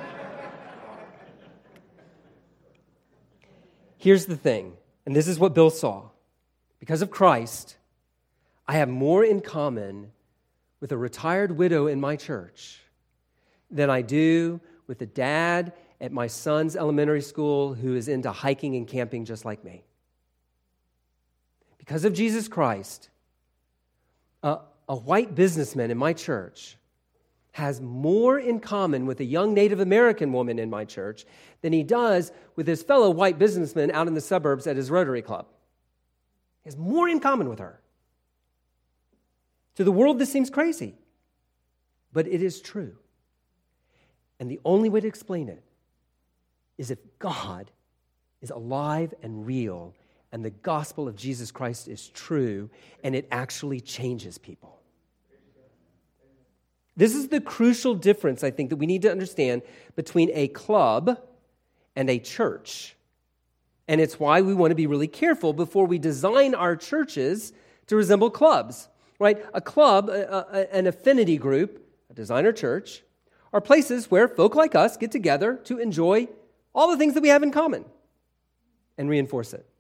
Here's the thing, and this is what Bill saw. Because of Christ, I have more in common with a retired widow in my church than I do with the dad at my son's elementary school who is into hiking and camping just like me. Because of Jesus Christ, a white businessman in my church has more in common with a young Native American woman in my church than he does with his fellow white businessman out in the suburbs at his Rotary Club. He has more in common with her. To the world, this seems crazy, but it is true. And the only way to explain it is if God is alive and real and the gospel of Jesus Christ is true and it actually changes people. This is the crucial difference, I think, that we need to understand between a club and a church. And it's why we want to be really careful before we design our churches to resemble clubs, right? A club, an affinity group, a designer church, are places where folk like us get together to enjoy all the things that we have in common and reinforce it.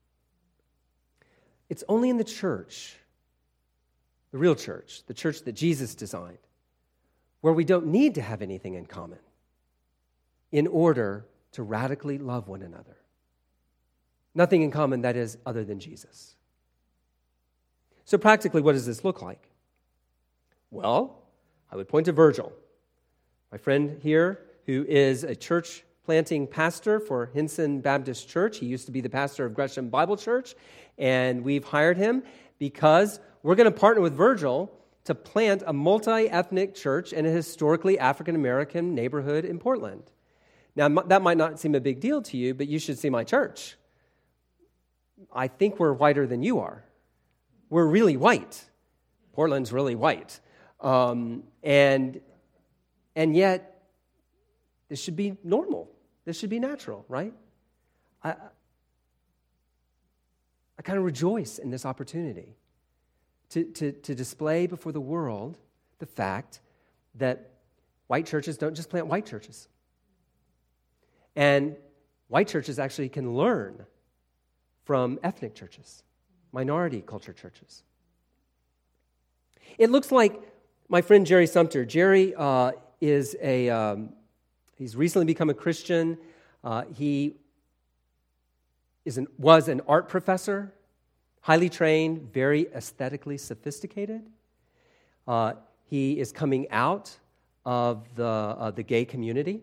It's only in the church, the real church, the church that Jesus designed, where we don't need to have anything in common in order to radically love one another. Nothing in common, that is, other than Jesus. So practically, what does this look like? Well, I would point to Virgil, my friend here, who is a church planting pastor for Hinson Baptist Church. He used to be the pastor of Gresham Bible Church, and we've hired him because we're going to partner with Virgil to plant a multi-ethnic church in a historically African-American neighborhood in Portland. Now, that might not seem a big deal to you, but you should see my church. I think we're whiter than you are. We're really white. Portland's really white. And yet, this should be normal. This should be natural, right? I kind of rejoice in this opportunity to display before the world the fact that white churches don't just plant white churches. And white churches actually can learn from ethnic churches, minority culture churches. It looks like my friend Jerry Sumter. Jerry is he's recently become a Christian. He was an art professor, highly trained, very aesthetically sophisticated. He is coming out of the gay community.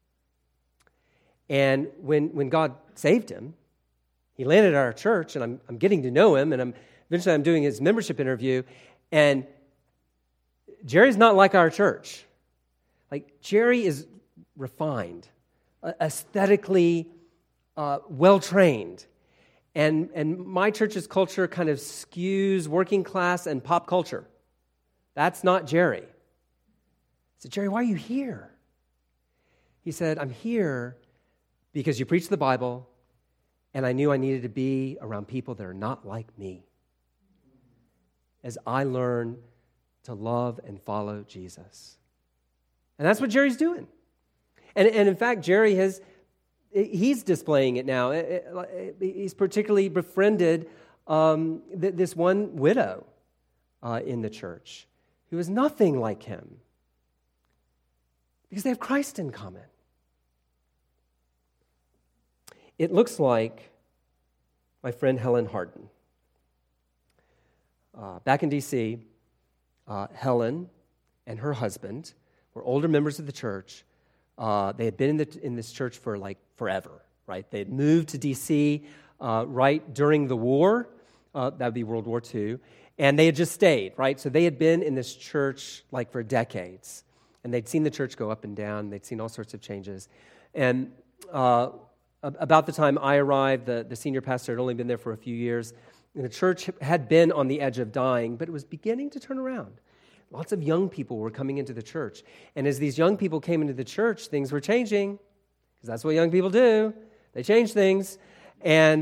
And when God saved him, he landed at our church, and I'm getting to know him, and eventually I'm doing his membership interview, and Jerry's not like our church. Like, Jerry is refined, aesthetically well-trained, And my church's culture kind of skews working class and pop culture. That's not Jerry. I said, Jerry, why are you here? He said, I'm here because you preach the Bible, and I knew I needed to be around people that are not like me as I learn to love and follow Jesus. And that's what Jerry's doing. And in fact, Jerry he's displaying it now. He's particularly befriended this one widow in the church who is nothing like him because they have Christ in common. It looks like my friend Helen Hardin. Back in D.C., Helen and her husband were older members of the church. They had been in this church for like forever, right? They had moved to D.C. Right during the war. That would be World War II. And they had just stayed, right? So they had been in this church like for decades. And they'd seen the church go up and down. They'd seen all sorts of changes. And about the time I arrived, the senior pastor had only been there for a few years. And the church had been on the edge of dying, but it was beginning to turn around. Lots of young people were coming into the church. And as these young people came into the church, things were changing, because that's what young people do. They change things. And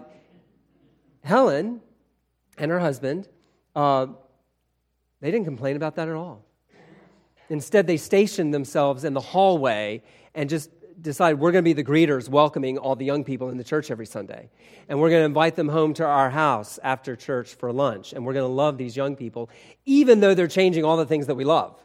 Helen and her husband, they didn't complain about that at all. Instead, they stationed themselves in the hallway and just decided we're going to be the greeters welcoming all the young people in the church every Sunday. And we're going to invite them home to our house after church for lunch. And we're going to love these young people, even though they're changing all the things that we love.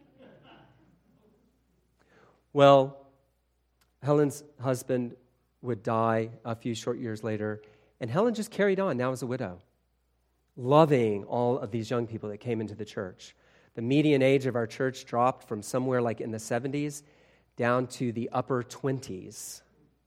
Well, Helen's husband would die a few short years later, and Helen just carried on now as a widow, loving all of these young people that came into the church. The median age of our church dropped from somewhere like in the 70s down to the upper 20s.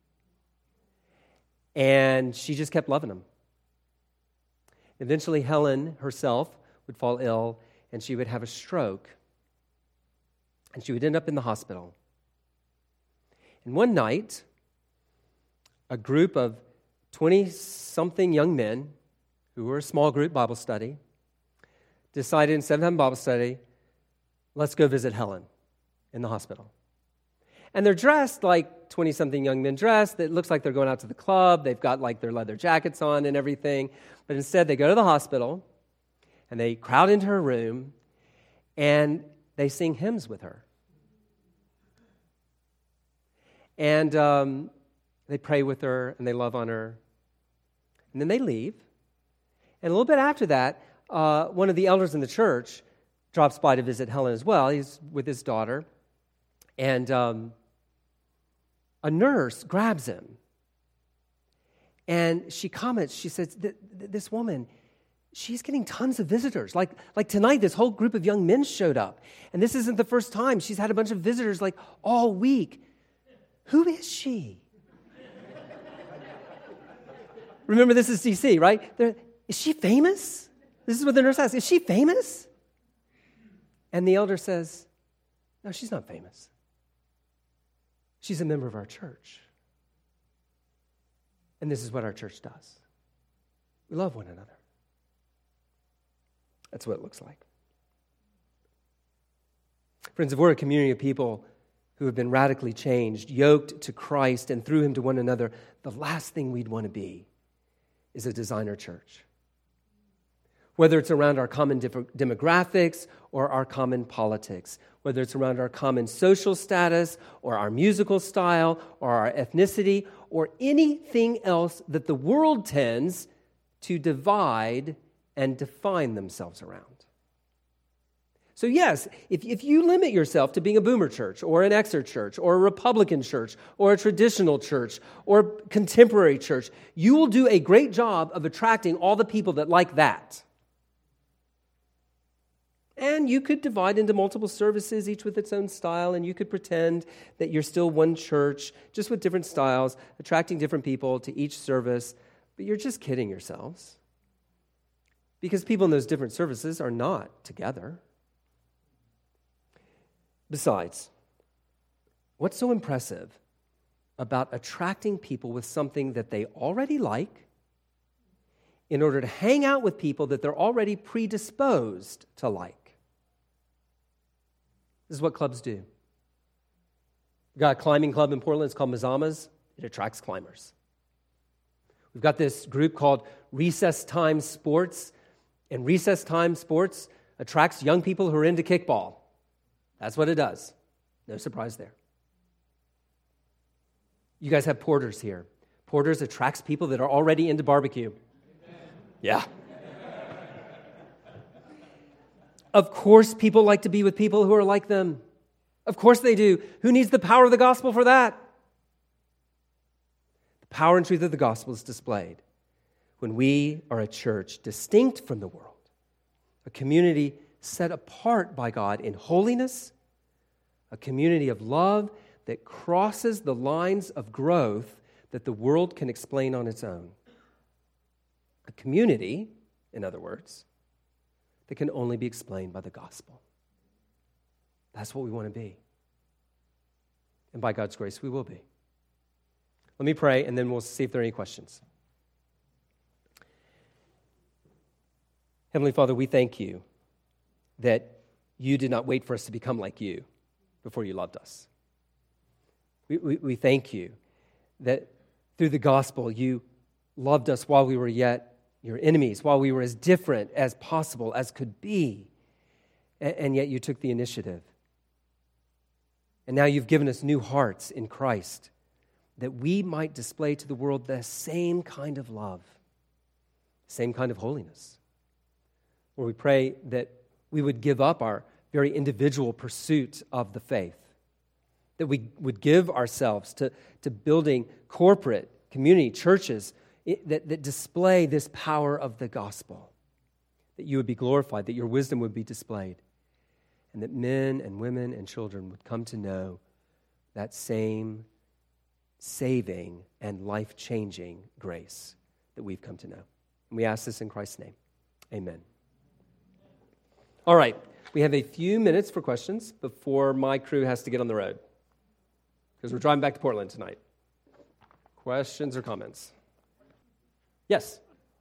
And she just kept loving them. Eventually, Helen herself would fall ill, and she would have a stroke. And she would end up in the hospital. And one night, a group of 20-something young men, who were a small group Bible study, decided instead of having Bible study, let's go visit Helen in the hospital. And they're dressed like 20-something young men dressed. It looks like they're going out to the club. They've got like their leather jackets on and everything. But instead, they go to the hospital, and they crowd into her room, and they sing hymns with her. And they pray with her, and they love on her. And then they leave. And a little bit after that, one of the elders in the church drops by to visit Helen as well. He's with his daughter. And a nurse grabs him. And she comments, she says, this woman, she's getting tons of visitors. Like tonight, this whole group of young men showed up. And this isn't the first time. She's had a bunch of visitors like all week. Who is she? Remember, this is DC, right? Is she famous? This is what the nurse asks. Is she famous? And the elder says, no, she's not famous. She's a member of our church. And this is what our church does. We love one another. That's what it looks like. Friends, if we're a community of people who have been radically changed, yoked to Christ and through him to one another, the last thing we'd want to be is a designer church. Whether it's around our common demographics or our common politics, whether it's around our common social status or our musical style or our ethnicity or anything else that the world tends to divide and define themselves around. So yes, if you limit yourself to being a boomer church or an Exer church or a Republican church or a traditional church or contemporary church, you will do a great job of attracting all the people that like that. And you could divide into multiple services, each with its own style, and you could pretend that you're still one church, just with different styles, attracting different people to each service, but you're just kidding yourselves. Because people in those different services are not together. Besides, what's so impressive about attracting people with something that they already like in order to hang out with people that they're already predisposed to like. This is what clubs do. We've got a climbing club in Portland. It's called Mazamas. It attracts climbers. We've got this group called Recess Time Sports, and Recess Time Sports attracts young people who are into kickball. That's what it does. No surprise there. You guys have Porters here. Porters attracts people that are already into barbecue. Yeah. Of course, people like to be with people who are like them. Of course they do. Who needs the power of the gospel for that? The power and truth of the gospel is displayed when we are a church distinct from the world, a community set apart by God in holiness, a community of love that crosses the lines of growth that the world can explain on its own. A community, in other words, that can only be explained by the gospel. That's what we want to be. And by God's grace, we will be. Let me pray, and then we'll see if there are any questions. Heavenly Father, we thank you that you did not wait for us to become like you before you loved us. We thank you that through the gospel, you loved us while we were yet your enemies, while we were as different as possible, as could be, and yet you took the initiative. And now you've given us new hearts in Christ that we might display to the world the same kind of love, same kind of holiness. Lord, we pray that we would give up our very individual pursuit of the faith, that we would give ourselves to building corporate community churches that display this power of the gospel, that you would be glorified, that your wisdom would be displayed, and that men and women and children would come to know that same saving and life-changing grace that we've come to know. And we ask this in Christ's name. Amen. All right, we have a few minutes for questions before my crew has to get on the road, because we're driving back to Portland tonight. Questions or comments? Yes.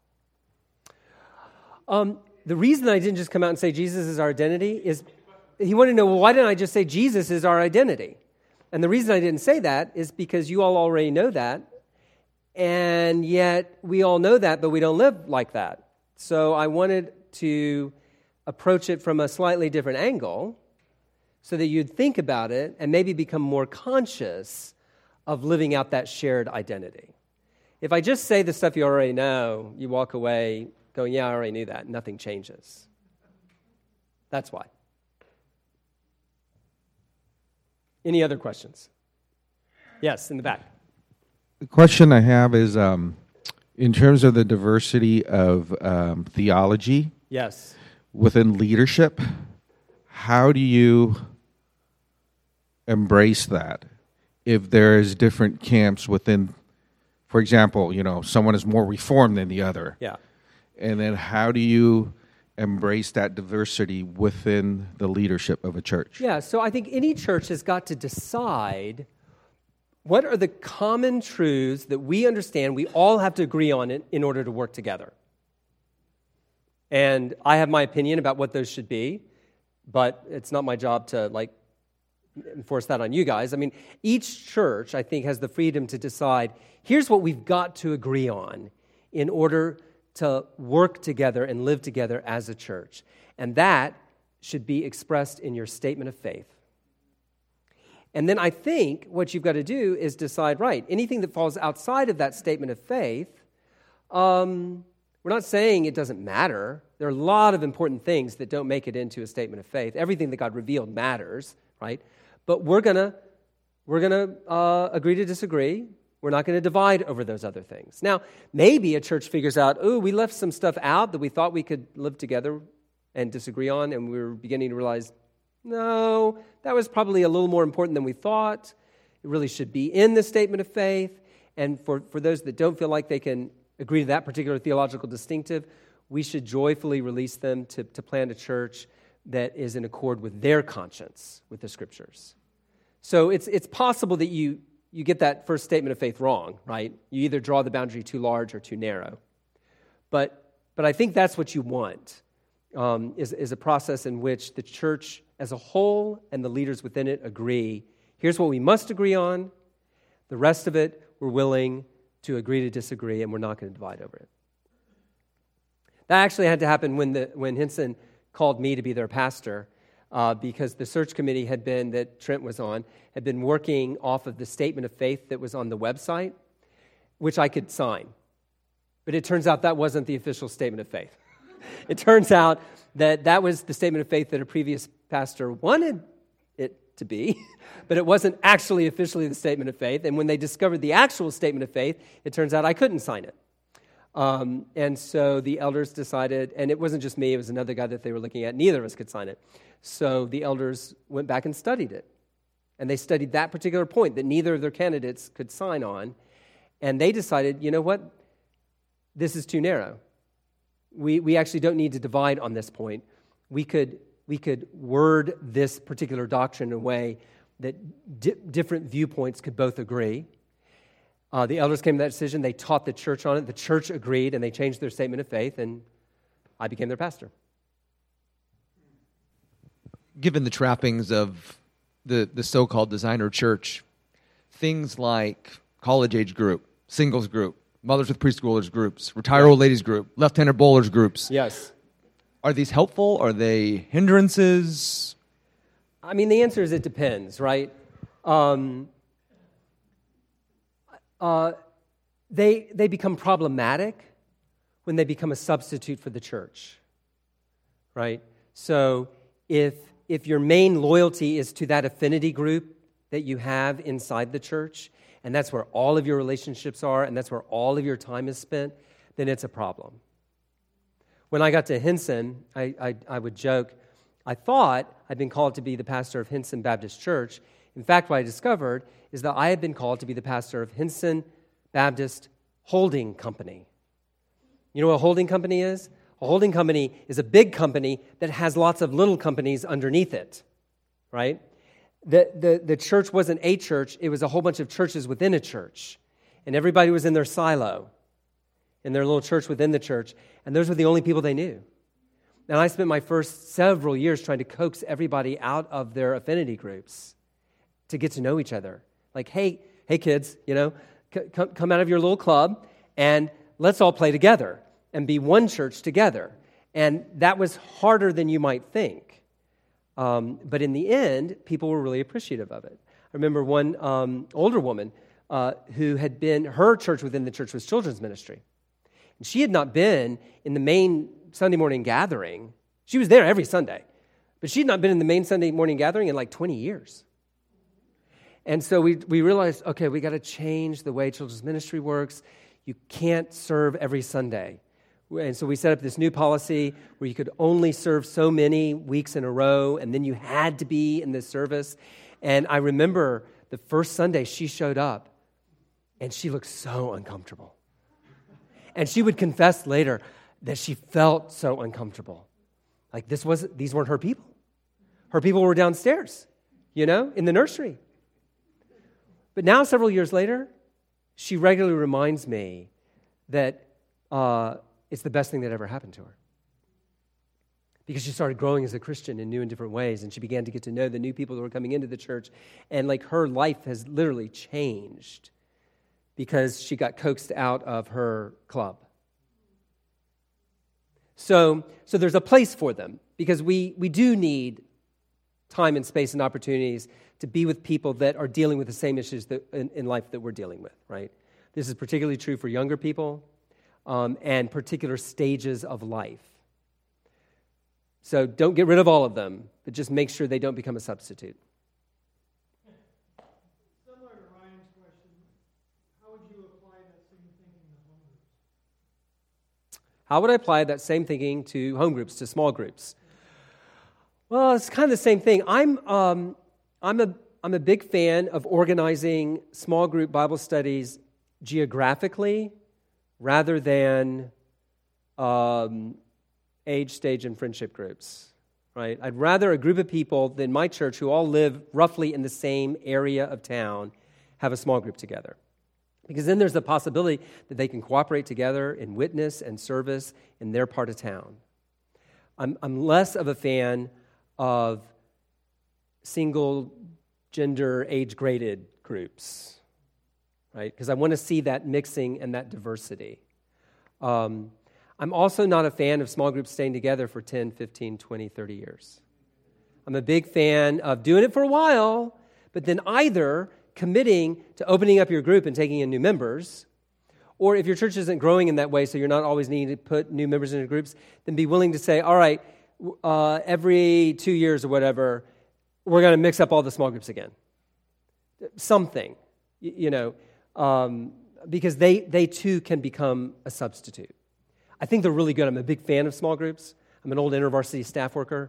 The reason I didn't just come out and say Jesus is our identity is he wanted to know, well, why didn't I just say Jesus is our identity? And the reason I didn't say that is because you all already know that, and yet we all know that, but we don't live like that. So I wanted to approach it from a slightly different angle so that you'd think about it and maybe become more conscious of living out that shared identity. If I just say the stuff you already know, you walk away going, yeah, I already knew that. Nothing changes. That's why. Any other questions? Yes, in the back. The question I have is in terms of the diversity of theology Yes. within leadership, how do you embrace that? If there's different camps within, for example, someone is more reformed than the other. Yeah. And then how do you embrace that diversity within the leadership of a church? Yeah, so I think any church has got to decide what are the common truths that we understand we all have to agree on in order to work together. And I have my opinion about what those should be, but it's not my job to enforce that on you guys. I mean, each church, I think, has the freedom to decide, here's what we've got to agree on in order to work together and live together as a church. And that should be expressed in your statement of faith. And then I think what you've got to do is decide, right, anything that falls outside of that statement of faith, we're not saying it doesn't matter. There are a lot of important things that don't make it into a statement of faith. Everything that God revealed matters, right? But we're gonna agree to disagree. We're not going to divide over those other things. Now, maybe a church figures out, we left some stuff out that we thought we could live together and disagree on, and we're beginning to realize, no, that was probably a little more important than we thought. It really should be in the statement of faith. And for those that don't feel like they can agree to that particular theological distinctive, we should joyfully release them to plant a church that is in accord with their conscience, with the Scriptures. So it's possible that you get that first statement of faith wrong, right? You either draw the boundary too large or too narrow. But But I think that's what you want, is a process in which the church as a whole and the leaders within it agree, here's what we must agree on, the rest of it we're willing to agree to disagree, and we're not going to divide over it. That actually had to happen when Hinson called me to be their pastor, because the search committee that Trent was on had been working off of the statement of faith that was on the website, which I could sign. But it turns out that wasn't the official statement of faith. It turns out that was the statement of faith that a previous pastor wanted it to be, but it wasn't actually officially the statement of faith. And when they discovered the actual statement of faith, it turns out I couldn't sign it. And so the elders decided, and it wasn't just me, it was another guy that they were looking at. Neither of us could sign it. So the elders went back and studied it. And they studied that particular point that neither of their candidates could sign on. And they decided, you know what? This is too narrow. We actually don't need to divide on this point. We could word this particular doctrine in a way that different viewpoints could both agree. The elders came to that decision. They taught the church on it. The church agreed, and they changed their statement of faith, and I became their pastor. Given the trappings of the so-called designer church, things like college-age group, singles group, mothers with preschoolers groups, retired old ladies group, left-handed bowlers groups. Yes. Are these helpful? Are they hindrances? I mean, the answer is it depends, right? They become problematic when they become a substitute for the church, right? So if your main loyalty is to that affinity group that you have inside the church, and that's where all of your relationships are, and that's where all of your time is spent, then it's a problem. When I got to Hinson, I would joke, I thought I'd been called to be the pastor of Hinson Baptist Church. In fact, what I discovered is that I had been called to be the pastor of Hinson Baptist Holding Company. You know what a holding company is? A holding company is a big company that has lots of little companies underneath it, right? The church wasn't a church, it was a whole bunch of churches within a church. And everybody was in their silo, in their little church within the church, and those were the only people they knew. And I spent my first several years trying to coax everybody out of their affinity groups to get to know each other. Like, hey kids, come out of your little club and let's all play together and be one church together. And that was harder than you might think. But in the end, people were really appreciative of it. I remember one older woman who had been, her church within the church was children's ministry. And she had not been in the main Sunday morning gathering. She was there every Sunday. But she had not been in the main Sunday morning gathering in like 20 years. And so we realized, okay, we got to change the way children's ministry works. You can't serve every Sunday. And so we set up this new policy where you could only serve so many weeks in a row, and then you had to be in this service. And I remember the first Sunday she showed up, and she looked so uncomfortable. And she would confess later that she felt so uncomfortable. Like these weren't her people. Her people were downstairs, in the nursery. But now, several years later, she regularly reminds me that it's the best thing that ever happened to her. Because she started growing as a Christian in new and different ways, and she began to get to know the new people that were coming into the church, and her life has literally changed because she got coaxed out of her club. So there's a place for them, because we do need time and space and opportunities to be with people that are dealing with the same issues in life that we're dealing with, right? This is particularly true for younger people and particular stages of life. So don't get rid of all of them, but just make sure they don't become a substitute. Similar to Ryan's question, how would you apply that same thinking to home groups? How would I apply that same thinking to home groups, to small groups? Well, it's kind of the same thing. I'm a big fan of organizing small group Bible studies geographically rather than age, stage, and friendship groups, right? I'd rather a group of people than my church who all live roughly in the same area of town have a small group together. Because then there's the possibility that they can cooperate together in witness and service in their part of town. I'm less of a fan of single gender age graded groups, right? Because I want to see that mixing and that diversity. I'm also not a fan of small groups staying together for 10, 15, 20, 30 years. I'm a big fan of doing it for a while, but then either committing to opening up your group and taking in new members, or if your church isn't growing in that way, so you're not always needing to put new members into groups, then be willing to say, all right, every 2 years or whatever, we're going to mix up all the small groups again. Something, because they too can become a substitute. I think they're really good. I'm a big fan of small groups. I'm an old InterVarsity staff worker.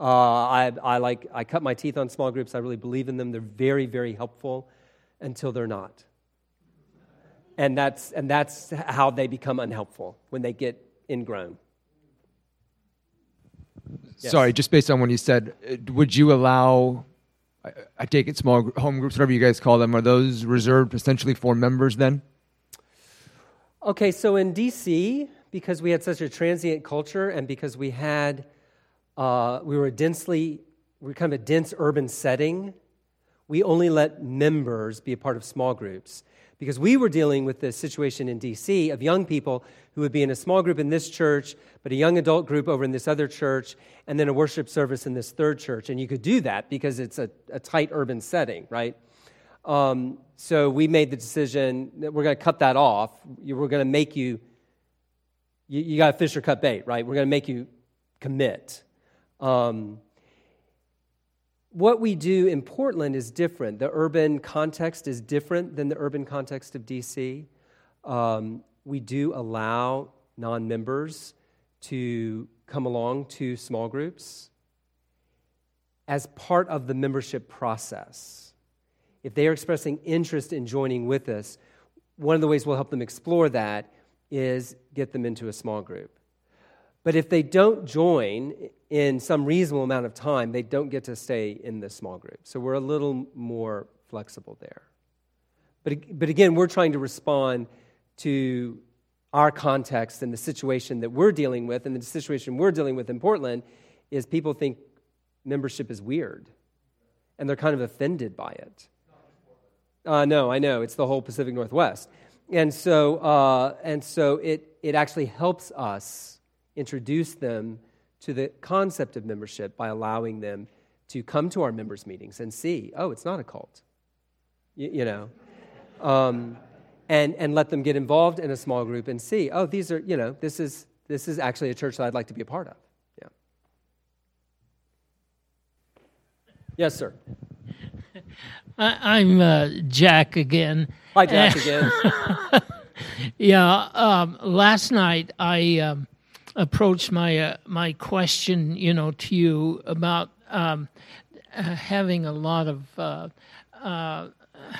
I cut my teeth on small groups. I really believe in them. They're very, very helpful until they're not. And that's how they become unhelpful, when they get ingrown. Yes. Sorry, just based on what you said, would you allow, I take it small home groups, whatever you guys call them, are those reserved essentially for members then? Okay, so in D.C., because we had such a transient culture and because we had, we were kind of a dense urban setting, we only let members be a part of small groups. Because we were dealing with the situation in D.C. of young people who would be in a small group in this church, but a young adult group over in this other church, and then a worship service in this third church. And you could do that because it's a tight urban setting, right? So we made the decision that we're going to cut that off. We're going to make you got to fish or cut bait, right? We're going to make you commit. What we do in Portland is different. The urban context is different than the urban context of D.C. We do allow non-members to come along to small groups as part of the membership process. If they are expressing interest in joining with us, one of the ways we'll help them explore that is get them into a small group. But if they don't join in some reasonable amount of time, they don't get to stay in the small group. So we're a little more flexible there. But again, we're trying to respond to our context and the situation that we're dealing with, and the situation we're dealing with in Portland is people think membership is weird, and they're kind of offended by it. No, I know. It's the whole Pacific Northwest. And so it actually helps us introduce them to the concept of membership by allowing them to come to our members' meetings and see, oh, it's not a cult, and let them get involved in a small group and see, oh, these are, this is actually a church that I'd like to be a part of. Yeah. Yes, sir. I'm Jack again. Hi, Jack again. Yeah. Last night I approached my question, to you about having a lot of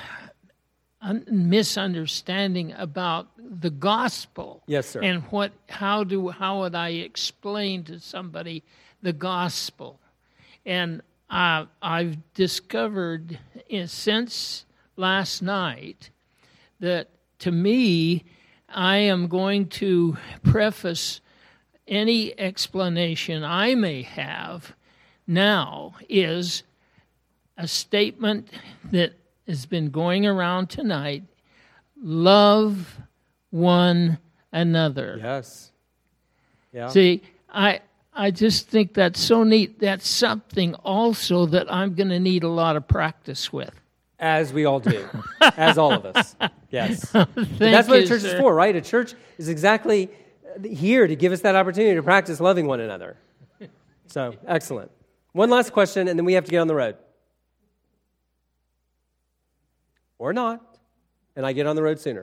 misunderstanding about the gospel. Yes, sir. And how would I explain to somebody the gospel? And I've discovered since last night that, to me, I am going to preface any explanation I may have now is a statement that has been going around tonight: love one another. Yes. Yeah. See, I just think that's so neat. That's something also that I'm going to need a lot of practice with. As we all do. As all of us. Yes. That's what a church is for, right? A church is exactly here to give us that opportunity to practice loving one another. So, excellent. One last question, and then we have to get on the road. Or not. And I get on the road sooner.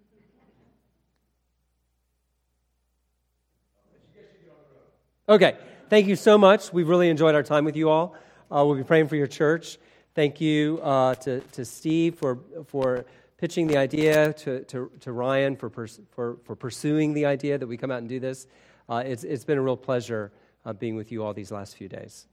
Okay. Thank you so much. We've really enjoyed our time with you all. We'll be praying for your church. Thank you to Steve for pitching the idea, to Ryan for pursuing the idea that we come out and do this. It's been a real pleasure being with you all these last few days.